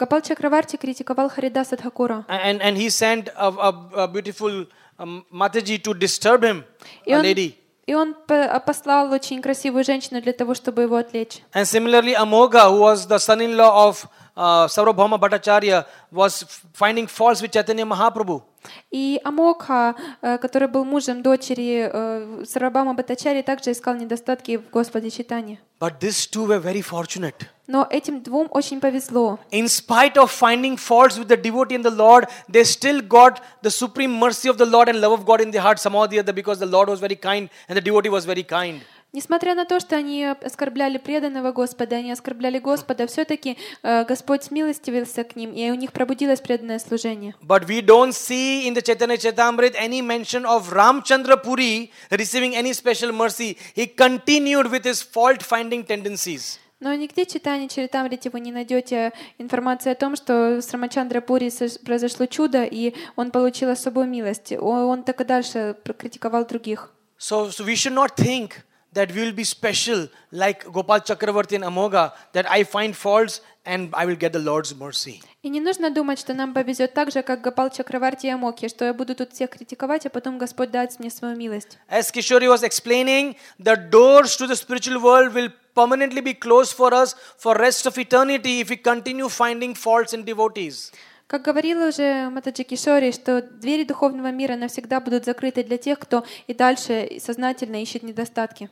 Гопал Чакраварти критиковал Харидаса Тхакура. And, and he sent a, a, a beautiful um, Mataji to disturb him, И a он, lady. и он по- послал очень красивую женщину для того, чтобы его отвлечь. And similarly, Amoga, who was the son-in-law of uh, Sarvabhauma Bhattacharya, was f- finding faults with Chaitanya Mahaprabhu. И Амокха, э, который был мужем дочери э, Сарвабхаума Бхаттачарьи, также искал недостатки в Господе Чайтанье. But these two were very fortunate. Но этим двум очень повезло. In spite of finding faults with the devotee and the Lord, they still got the supreme mercy of the Lord and love of God in their heart somehow or the other, because the Lord was very kind and the devotee was very kind. Несмотря на то, что они оскорбляли преданного Господа, они оскорбляли Господа, все-таки э, Господь смилостивился к ним, и у них пробудилось преданное служение. But we don't see in the Chaitanya Chaitamrit any mention of Ramchandra Puri receiving any special mercy. He continued with his fault-finding tendencies. Но нигде в читании Чаритамрити вы не найдете информации о том, что с Рамачандра Пури сош- произошло чудо, и он получил особую милость. Он, он так и дальше критиковал других. So, so we should not think that we will be special like Gopal Chakravarti and Amoga, that I find faults and I will get the Lord's mercy. И не нужно думать, что нам повезет так же, как Гопал Чакраварти и Амоки, что я буду тут всех критиковать, а потом Господь даст мне свою милость. As Kishori was explaining, the doors to the spiritual world will permanently be closed for us for rest of eternity if we continue finding faults in devotees. Как говорил уже Матаджи Кишори, что двери духовного мира навсегда будут закрыты для тех, кто и дальше сознательно ищет недостатки.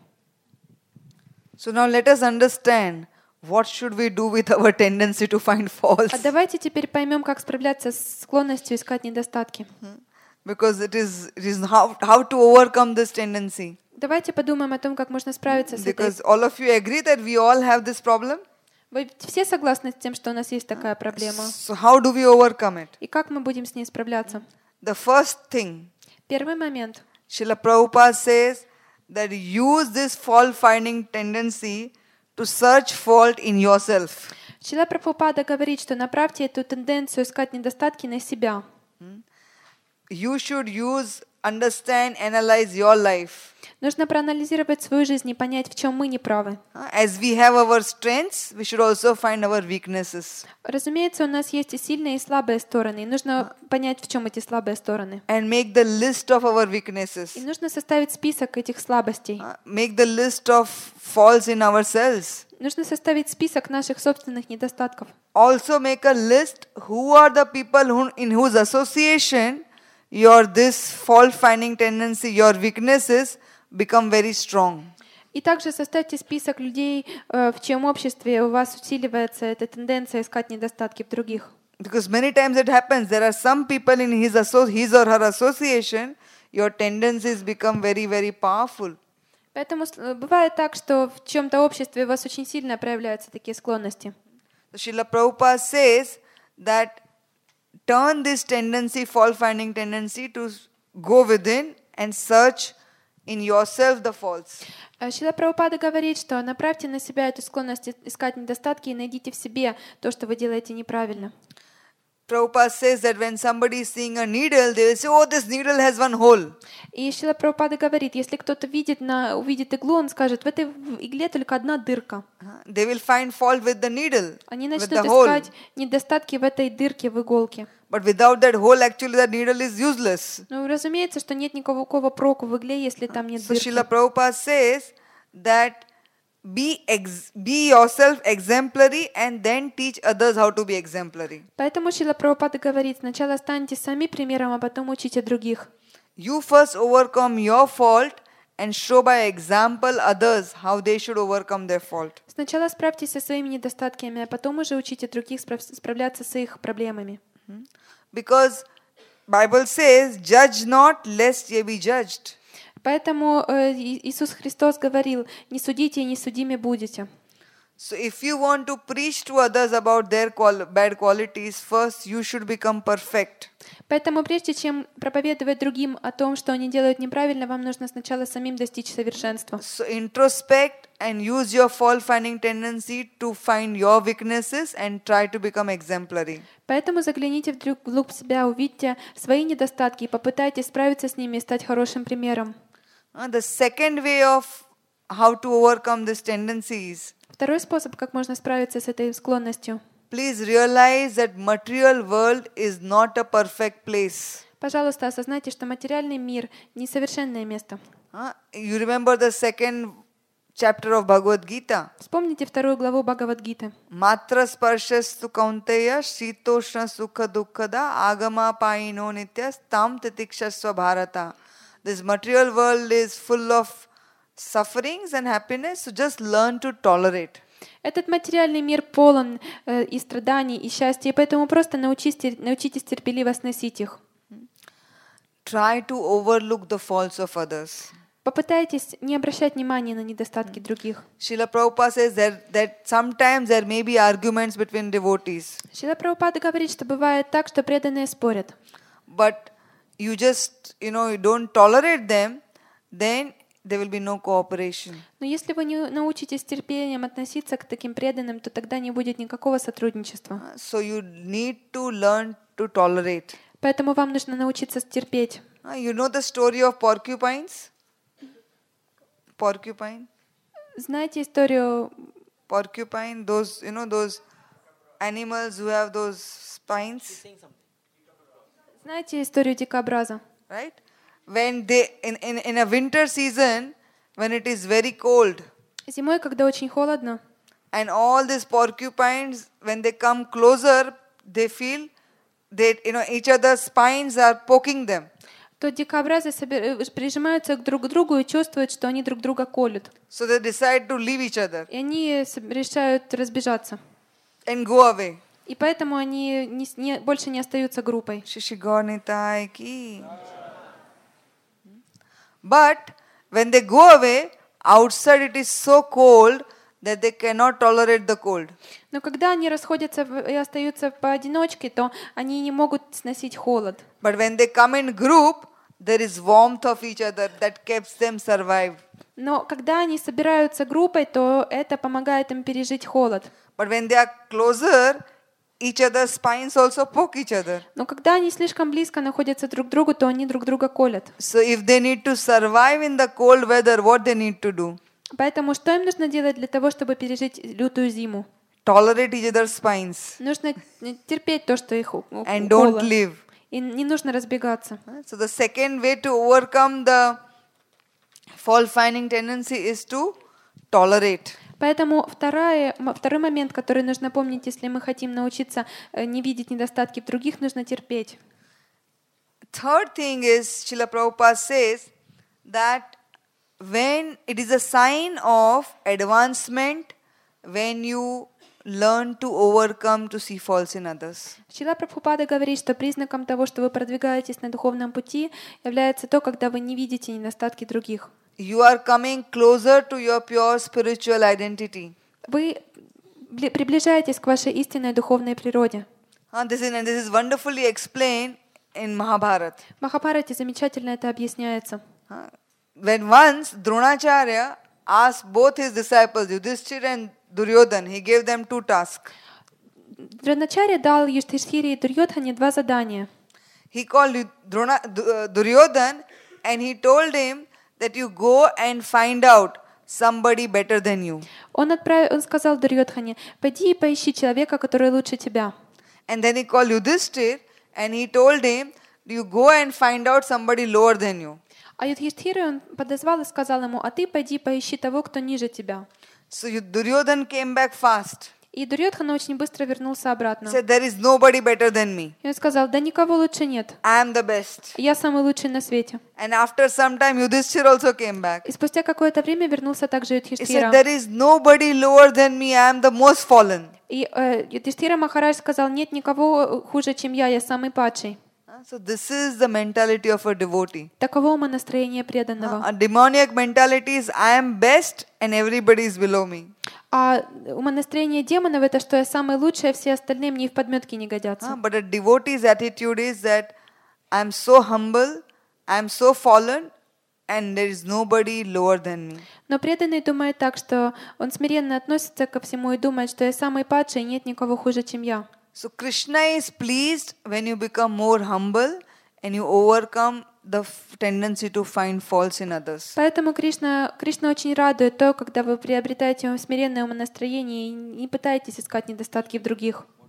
So now let us understand what should we do with our tendency to find faults. А давайте теперь поймем, как справляться с склонностью искать недостатки. Because it is, it is how, how to overcome this tendency. Давайте подумаем о том, как можно справиться с этой. Because all of you agree that we all have this problem. Вы все согласны с тем, что у нас есть такая проблема? So how do we overcome it? И как мы будем с ней справляться? The first thing, Первый момент. Srila Prabhupada says that use this fault-finding tendency to search fault in yourself. Шрила Прабхупада говорит, что направьте эту тенденцию искать недостатки на себя. You should use, understand, analyze your life. Нужно проанализировать свою жизнь и понять, в чем мы не правы. As we have our strengths, we should also find our weaknesses. Разумеется, у нас есть и сильные, и слабые стороны. И нужно понять, в чем эти слабые стороны. And make the list of our weaknesses. И нужно составить список этих слабостей. Uh, Make the list of faults in ourselves. Нужно составить список наших собственных недостатков. Also make a list who are the people who, in whose association your this fault-finding tendency, your weaknesses become very strong. И также составьте список людей, э, в чьем обществе у вас усиливается эта тенденция искать недостатки в других. Because many times it happens, there are some people in his, asso- his or her association, your tendencies become very, very powerful. Поэтому с- бывает так, что в чем-то обществе у вас очень сильно проявляются такие склонности. So Srila Prabhupada says that turn this tendency, fault-finding tendency, to s- go within and search in yourself the faults. А Шрила Прабхупада говорит, что направьте на себя эту склонность и- искать недостатки и найдите в себе то, что вы делаете неправильно. Prabhupada says that when somebody is seeing a needle, they will say, oh, this needle has one hole. И Шрила Прабхупада говорит, если кто-то видит на, увидит иглу, он скажет, в этой в- игле только одна дырка. Uh, They will find fault with the needle, Они with начнут the hole. искать недостатки в этой дырке, в иголке. But without that hole, actually the needle is useless. Ну, разумеется, что нет никакого проку в игле, если там нет So Srila дырки. Prabhupada says that be, ex- be yourself exemplary and then teach others how to be exemplary. Поэтому Шрила Прабхупада говорит, сначала станьте сами примером, а потом учите других. You first overcome your fault and show by example others how they should overcome their fault. Сначала справьтесь со своими недостатками, а потом уже учите других справ- справляться с их проблемами. Because Bible says, judge not lest ye be judged. Поэтому э, И- Иисус Христос говорил, не судите и не судимы будете. So if you want to preach to others about their qual- bad qualities, first you should become perfect. Поэтому прежде чем проповедовать другим о том, что они делают неправильно, вам нужно сначала самим достичь совершенства. So introspect and use your fault-finding tendency to find your weaknesses and try to become exemplary. Поэтому загляните вдруг вглубь себя, увидьте свои недостатки и попытайтесь справиться с ними и стать хорошим примером. Uh, the second way of how to overcome these tendencies Второй способ, как можно справиться с этой склонностью. please realize that material world is not a perfect place. Пожалуйста, осознайте, что материальный мир — несовершенное место. Huh? You remember the second chapter of Bhagavad Gita? Вспомните вторую главу Бхагавад-гиты. Matra sparshastu kaunteya shitoshna sukha dukkada agama paino nityas tam titikshasva bharata. This material world is full of sufferings and happiness, so just learn to tolerate. Этот материальный мир полон э, и страданий, и счастья, и поэтому просто научись, тер- научитесь терпеливо сносить их. Try to overlook the faults of others. Попытайтесь не обращать внимания на недостатки других. Srila Prabhupada says that, that sometimes there may be arguments between devotees, Шрила Прабхупада говорит, что бывает так, что преданные спорят. but you just, you know, you don't tolerate them, then there will be no cooperation. Но если вы не научитесь терпением относиться к таким преданным, то тогда не будет никакого сотрудничества. So you need to learn to tolerate. Поэтому вам нужно научиться терпеть. Uh, You know the story of porcupines? Porcupine? Знаете историю, Porcupine, those, you know, those animals who have those spines, знаете историю дикобраза? right? When they, in, in, in a winter season, when it is very cold, Зимой, когда очень холодно, and all these porcupines, when they come closer, they feel that, you know, each other's spines are poking them. то дикобразы собер- э, прижимаются друг к другу и чувствуют, что они друг друга колют. So they decide to leave each other И они с- решают разбежаться. and go away. И поэтому они не с- не- больше не остаются группой. Shishigonitai ki. But when they go away, outside it is so cold that they cannot tolerate the cold. Но когда они расходятся в- и остаются поодиночке, то они не могут сносить холод. But when they come in group, there is warmth of each other that keeps them survive. Но когда они собираются группой, то это помогает им пережить холод. But when they are closer, each other's spines also poke each other. Но когда они слишком близко находятся друг к другу, то они друг друга колят. So if they need to survive in the cold weather, what they need to do? Поэтому что им нужно делать для того, чтобы пережить лютую зиму? Tolerate each other's spines Нужно терпеть то, что их у- у- and don't уколо. leave. И не нужно разбегаться. So the second way to overcome the fault-finding tendency is to tolerate. Поэтому вторая, м- второй момент, который нужно помнить, если мы хотим научиться э, не видеть недостатки в других, нужно терпеть. Third thing is, Srila Prabhupada says that when it is a sign of advancement when you learn to overcome to see faults in others. Шрила Прабхупада говорит, что признаком того, что вы продвигаетесь на духовном пути, является то, когда вы не видите недостатки других. You are coming closer to your pure spiritual identity. Вы бли- приближаетесь к вашей истинной духовной природе. Uh, this, is, and this is wonderfully explained in Mahabharata. В Махабхарате замечательно это объясняется. Uh, when once Dronacharya asked both his disciples, Yudhishthira and Duryodhan, he gave them two tasks. Дроначарья дал Юштхире и Дурьодхане два задания. He called Yu- Drona, Du- uh, Duryodhan and he told him that you go and find out somebody better than you. Он, отправ... Он сказал Дурьодхане: «Пойди и поищи человека, который лучше тебя». And then he called Yudhishthir and he told him, you go and find out somebody lower than you. А Юдхиштхиру он подозвал и сказал ему: «А ты пойди поищи того, кто ниже тебя». So Yu- Duryodhan came back fast. И Дурьодхан очень быстро вернулся He обратно. said, there is nobody better than me. И он сказал: «Да никого лучше нет. I am the best. Я самый лучший на свете». And after some time, Yudhishthir also came back. И спустя какое-то время вернулся также He said, Юдхиштхира. there is nobody lower than me. I am the most fallen. И э, Юдхиштхира Махарадж сказал: «Нет никого хуже, чем я, я самый падший». Uh, So this is the mentality of a devotee. Таково умонастроение преданного. A demoniac mentality is I am best and everybody is below me. А умонастроение демонов — это что я самый лучший, а все остальные мне и в подметке не Uh, годятся. But a devotee's attitude is that I am so humble, I am so fallen, and there is nobody lower than me. Но преданный думает так, что он смиренно относится ко всему и думает, что я самый падший, и нет никого хуже, чем я. So Krishna is pleased when you become more humble and you overcome the f- tendency to find faults in others. Поэтому Кришна, Кришна очень радует то, когда вы приобретаете смиренное умонастроение и не пытаетесь искать недостатки в других.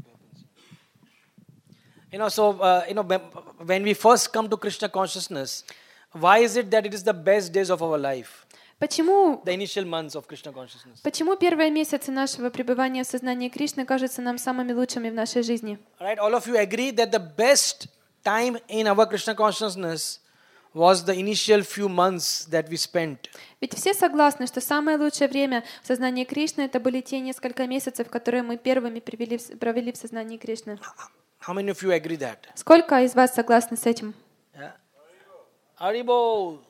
You know, so, uh, you know, when we first come to Krishna consciousness, why is it that it is the best days of our life? Почему, The initial months of Krishna consciousness. почему первые месяцы нашего пребывания в сознании Кришны кажутся нам самыми лучшими в нашей жизни? Right? All of you agree that the best time in our Krishna consciousness was the initial few months that we spent. Ведь все согласны, что самое лучшее время в сознании Кришны это были те несколько месяцев, которые мы первыми привели в- провели в сознании Кришны. How many of you agree that? Сколько из вас согласны с этим? Yeah. Haribol.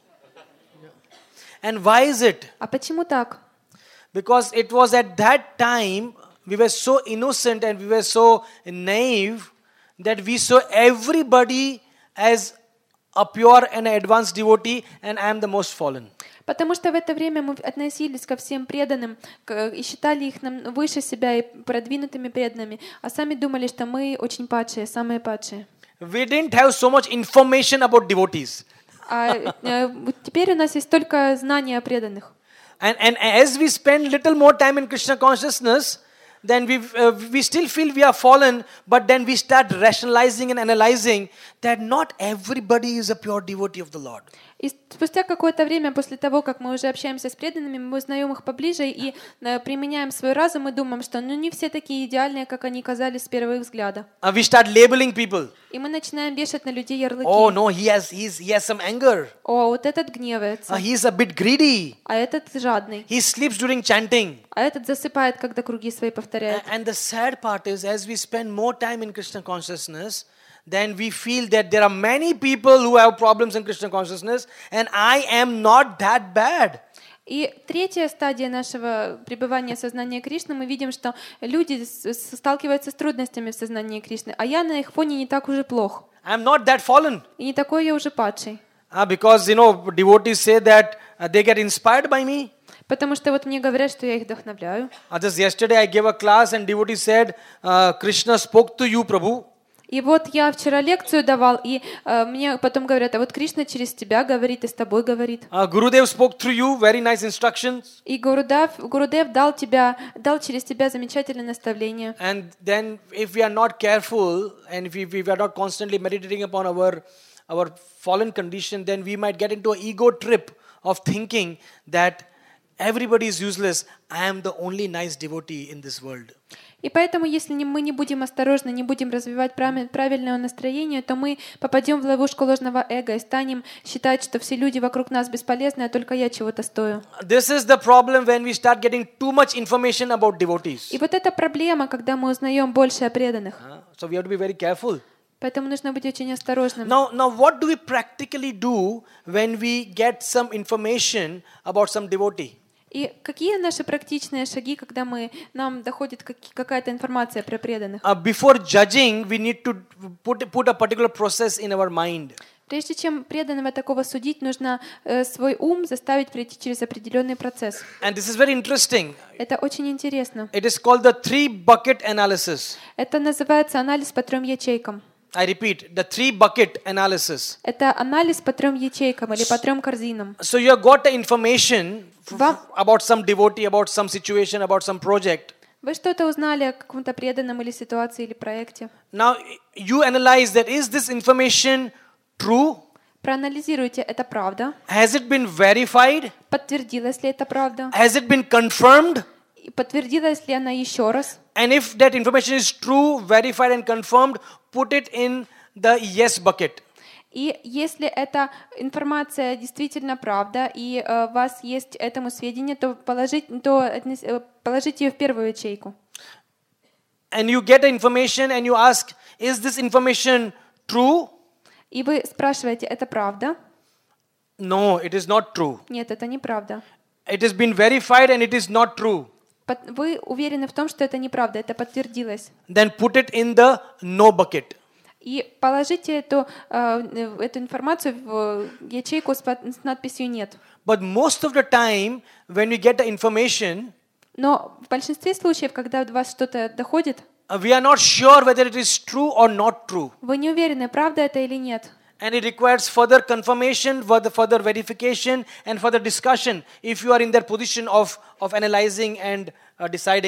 And why is it? А почему так? Because it was at that time we were so innocent and we were so naive that we saw everybody as a pure and advanced devotee, and I am the most fallen. Потому что в это время мы относились ко всем преданным к- и считали их нам выше себя и продвинутыми преданными, а сами думали, что мы очень падшие, самые падшие. We didn't have so much information about devotees. А э, вот теперь у нас есть только знания о преданных. And, and as we spend little more time in Krishna consciousness, then we, uh, we still feel we are fallen, but then we start rationalizing and analyzing that not everybody is a pure devotee of the Lord. И спустя какое-то время после того, как мы уже общаемся с преданными, мы узнаем их поближе и э, применяем свой разум и думаем, что ну не все такие идеальные, как они казались с первого взгляда. Uh, we start labeling people. И мы начинаем вешать на людей ярлыки. Oh no, he has, he's, he has some anger. О, вот этот гневается, Uh, he's a bit greedy. а этот жадный, He sleeps during chanting. а этот засыпает, когда круги свои повторяет. And the sad part is, as we spend more time in Krishna consciousness, then we feel that there are many people who have problems in Krishna consciousness, and I am not that bad. И третья стадия нашего пребывания в сознании Кришны, мы видим, что люди с- с- сталкиваются с трудностями в сознании Кришны, а я на их фоне не так уже плох, I'm not that fallen. и не такой я уже падший. Uh, because, you know, devotees say that uh, they get inspired by me. Потому что вот мне говорят, что я их вдохновляю. Uh, just yesterday I gave a class and devotee said, uh, Krishna spoke to you, Prabhu. И вот я вчера лекцию давал, и э, мне потом говорят, а вот Кришна через тебя говорит и с тобой говорит. Uh, Gurudev spoke through you, very nice instructions. И Гурудев, Гурудев дал, тебя, дал через тебя замечательное наставление. And then if we are not careful and if we, if we are not constantly meditating upon our, our fallen condition, then we might get into an ego trip of thinking that everybody is useless. I am the only nice devotee in this world. И поэтому, если не- мы не будем осторожны, не будем развивать прав- правильное настроение, то мы попадем в ловушку ложного эго и станем считать, что все люди вокруг нас бесполезны, а только я чего-то стою. This is the problem when we start getting too much information about devotees. И вот эта проблема, когда мы узнаем больше о преданных. Uh, So we have to be very careful. Поэтому нужно быть очень осторожным. Now, now, what do we practically do when we get some information about some devotee? И какие наши практичные шаги, когда мы, нам доходит каки- какая-то информация про преданных? Uh, before judging, we need to put, put a particular process in our mind. Прежде чем преданного такого судить, нужно э, свой ум заставить пройти через определенный процесс. And this is very interesting. Это очень интересно. It is called the three bucket analysis. Это называется анализ по трем ячейкам. I repeat, the three bucket analysis. Это анализ по трем ячейкам или по трем корзинам. So you have got the information f- Вам- about some devotee, about some situation, about some project. Вы что-то узнали о каком-то преданном или ситуации или проекте. Now you analyze that, is this information true? Проанализируйте, это правда? Has it been verified? Подтвердилась ли это правда? Has it been confirmed? И подтвердилась ли она еще раз? And if that information is true, verified and confirmed, put it in the yes bucket. И если эта информация действительно правда, и э, у вас есть этому сведения, то, положить, то отнес- э, положите ее в первую ячейку. And you get the information and you ask, is this information true? И вы спрашиваете, это правда? No, it is not true. Нет, это неправда. It has been verified and it is not true. Под- Вы уверены в том, что это неправда, это подтвердилось. Then put it in the no bucket. И положите эту, э, эту информацию в ячейку с, под- с надписью «нет». But most of the time, when we get the information, Но в большинстве случаев, когда до вас что-то доходит, uh, we are not sure whether it is true or not true. вы не уверены, правда это или нет. And it requires further confirmation, further, further verification, and further discussion if you are in that position of, of analyzing and uh, deciding.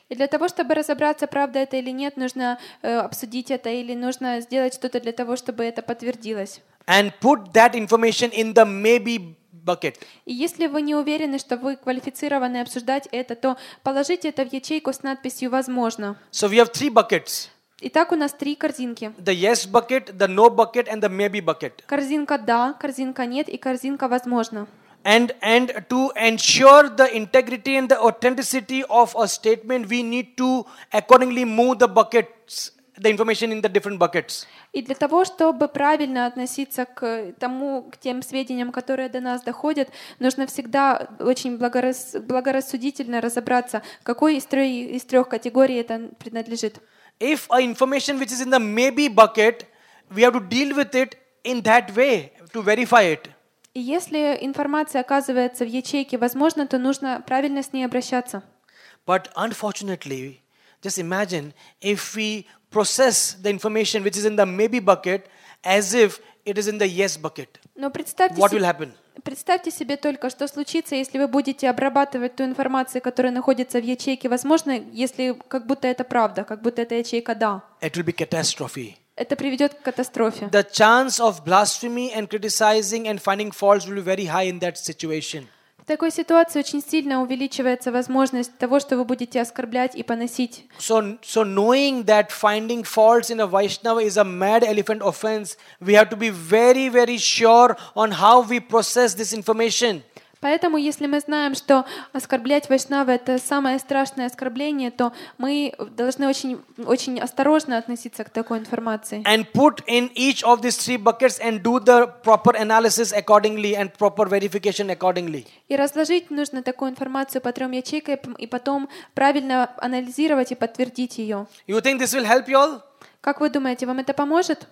И для того, чтобы разобраться, правда это или нет, нужно э, обсудить это или нужно сделать что-то для того, чтобы это подтвердилось. And put that information in the maybe bucket. И если вы не уверены, что вы квалифицированы обсуждать это, то положите это в ячейку с надписью «Возможно». So we have three buckets. Итак, у нас три корзинки. The yes bucket, the no bucket, and the maybe bucket. Корзинка «да», корзинка «нет» и корзинка «возможно». And, and to ensure the integrity and the authenticity of a statement, we need to accordingly move the buckets, the information in the different buckets. И для того, чтобы правильно относиться к тому, к тем сведениям, которые до нас доходят, нужно всегда очень благорас, благорассудительно разобраться, какой из трех, из трех категорий это принадлежит. If a information which is in the maybe bucket, we have to deal with it in that way to verify it. И если информация оказывается в ячейке «возможно», то нужно правильно с ней обращаться. But unfortunately, just imagine if we process the information which is in the maybe bucket as if it is in the yes bucket. Но представьте, What се- will happen? представьте себе только, что случится, если вы будете обрабатывать ту информацию, которая находится в ячейке «возможно», если как будто это правда, как будто это ячейка «да». It will be catastrophe. Это приведет к катастрофе. The chance of blasphemy and criticizing and finding faults will be very high in that situation. В такой ситуации очень сильно увеличивается возможность того, что вы будете оскорблять и поносить. So, so knowing that finding faults in a Vaishnava is a mad elephant offense, we have to be very, very sure on how we process this information. Поэтому, если мы знаем, что оскорблять вайшнава — это самое страшное оскорбление, то мы должны очень, очень осторожно относиться к такой информации. And put in each of these three buckets and do the proper analysis accordingly and proper verification accordingly. И разложить нужно такую информацию по трем ячейкам и потом правильно анализировать и подтвердить ее. You think this will help you all? Как вы думаете, вам это поможет?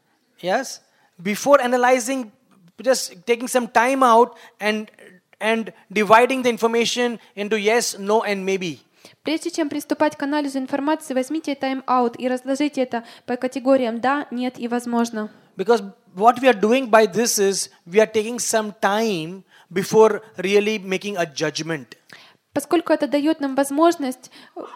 Yes? Before analyzing, just taking some time out and and dividing the information into yes, no, and maybe. Прежде чем приступать к анализу информации, возьмите тайм-аут и разложите это по категориям «да», «нет» и «возможно». Because what we are doing by this is we are taking some time before really making a judgment. Поскольку это дает нам возможность,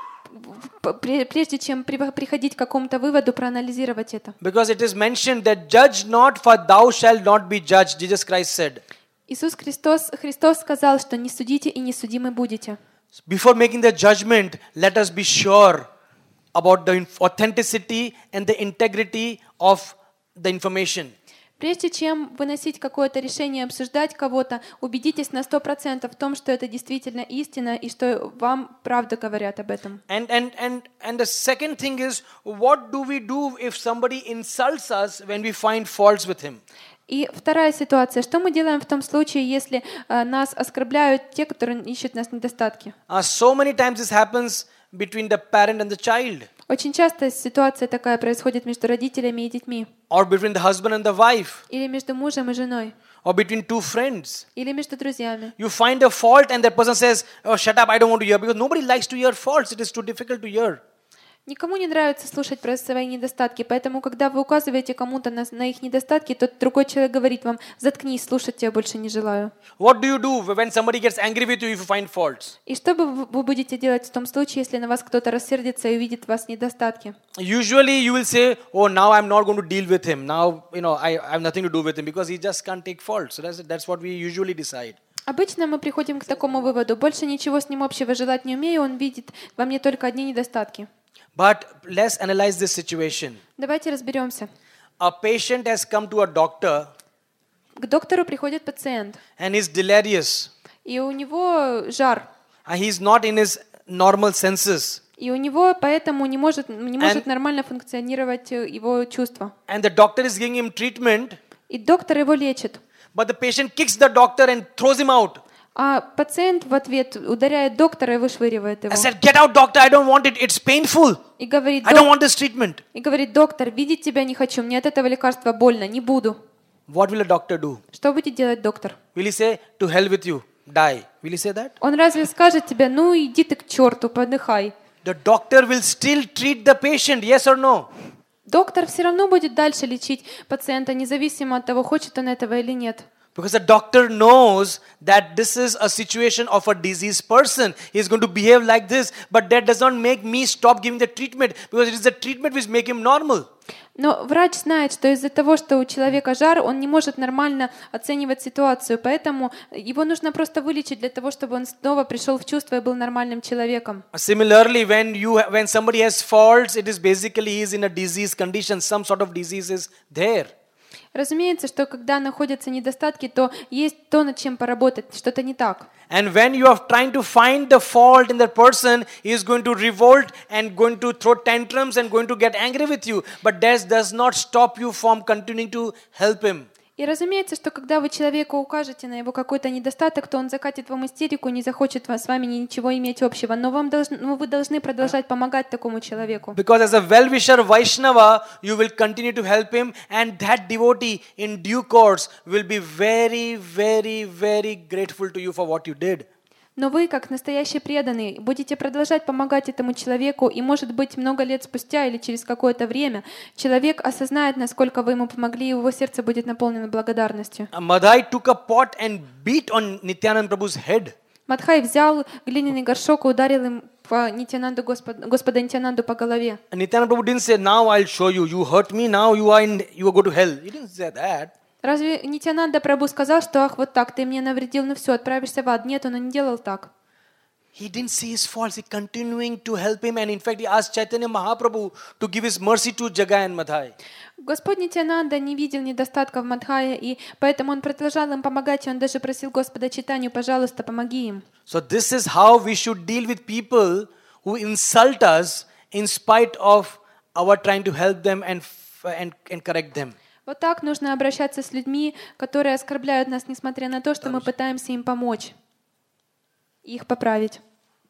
п- пре- прежде чем при- приходить к какому-то выводу, проанализировать это. Because it is mentioned that judge not, for thou shalt not be judged, Jesus Christ said. Иисус Христос, Христос сказал, что «не судите и не судимы будете». Before making the judgment, let us be sure about the authenticity and the integrity of the information. Прежде чем выносить какое-то решение, обсуждать кого-то, убедитесь на сто процентов в том, что это действительно истина и что вам правда говорят об этом. And, and, and, and the second thing is, what do we do if somebody insults us when we find faults with him? И вторая ситуация. Что мы делаем в том случае, если э, нас оскорбляют те, которые ищут нас недостатки? Uh, so many times this happens between the parent and the child, Очень часто ситуация такая происходит между родителями и детьми. or between the husband and the wife, Или между мужем и женой. or between two friends. Или между друзьями. You find a fault and that person says, oh, shut up, I don't want to hear, because nobody likes to hear faults. It is too difficult to hear. Никому не нравится слушать про свои недостатки, поэтому, когда вы указываете кому-то на, на их недостатки, тот другой человек говорит вам: «Заткнись, слушать тебя больше не желаю». What do you do when somebody gets angry with you if you find faults? И что бы вы будете делать в том случае, если на вас кто-то рассердится и увидит в вас недостатки? Usually you will say, oh, now I'm not going to deal with him. Now, you know, I, I have nothing to do with him because he just can't take faults. So that's, that's what we usually decide. Обычно мы приходим к такому выводу: больше ничего с ним общего желать не умею, он видит во мне только одни недостатки. But let's analyze this situation. Давайте разберемся. A patient has come to a doctor К доктору приходит пациент, and he's delirious. и у него жар, And he's not in his normal senses. и у него поэтому не может, не может And- нормально функционировать э, его чувства. And the doctor is giving him treatment, И доктор его лечит. but the patient kicks the doctor and throws him out. А пациент в ответ ударяет доктора и вышвыривает его. I said, get out, doctor, I don't want it. It's painful. И говорит, I don't «Док- want this treatment. и говорит: доктор, видеть тебя не хочу, мне от этого лекарства больно, не буду. What will a doctor do? Что будет делать доктор? Will he say, to hell with you, die? Will he say that? Он разве скажет тебе: ну иди ты к черту, подыхай? The doctor will still treat the patient, yes or no? Доктор все равно будет дальше лечить пациента, независимо от того, хочет он этого или нет. Because the doctor knows that this is a situation of a diseased person. He is going to behave like this, but that does not make me stop giving the treatment because it is the treatment which make him normal. Но врач знает, что из-за того, что у человека жар, он не может нормально оценивать ситуацию, поэтому его нужно просто вылечить для того, чтобы он снова пришел в чувство и был нормальным человеком. Similarly, when you when somebody has faults, it is basically he is in a disease condition. Some sort of disease is there. Разумеется, что когда находятся недостатки, то есть то, над чем поработать, что-то не так. And when you are trying to find the fault in that person, he is going to revolt and going to throw tantrums and going to get angry with you. But that does not stop you from continuing to help him. И разумеется, что когда вы человеку укажете на его какой-то недостаток, то он закатит вам истерику, не захочет с вами ничего иметь общего. Но вам должны, но вы должны продолжать помогать такому человеку. Because as a well-wisher Vaishnava, you will continue to help him, and that devotee in due course will be very, very, very grateful to you for what you did. Но вы, как настоящий преданный, будете продолжать помогать этому человеку, и, может быть, много лет спустя или через какое-то время человек осознает, насколько вы ему помогли, и его сердце будет наполнено благодарностью. Madhai took a pot and beat on Nityananda Prabhu's head. Мадхай взял глиняный горшок и ударил им по Нитянанду, Господа, Господа Нитянанду по голове. And Nityananda Prabhu didn't say, now I'll show you, you hurt me, now you are in, you will go to hell. He didn't say that. Разве Нитянанда Прабху сказал, что ах, вот так, ты мне навредил, ну все, отправишься в ад? Нет, он не делал так. He didn't see his faults. He continuing to help him, and in fact, he asked Chaitanya Mahaprabhu to give his mercy to Jagai and Madhai. Господь Нитянанда не видел недостатков в Мадхае, и поэтому он продолжал им помогать, и он даже просил Господа Чайтанью, пожалуйста, помоги им. So this is how we should deal with people who insult us in spite of our trying to help them and and, and correct them. Вот так нужно обращаться с людьми, которые оскорбляют нас, несмотря на то, что мы пытаемся им помочь, их поправить.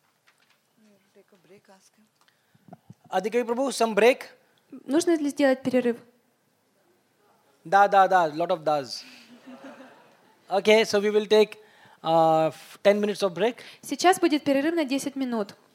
Adhikari Prabhu, some break? Нужно ли сделать перерыв? Da, da, da, lot of das. Okay, so we will take uh, ten minutes of break. Сейчас будет перерыв на десять минут.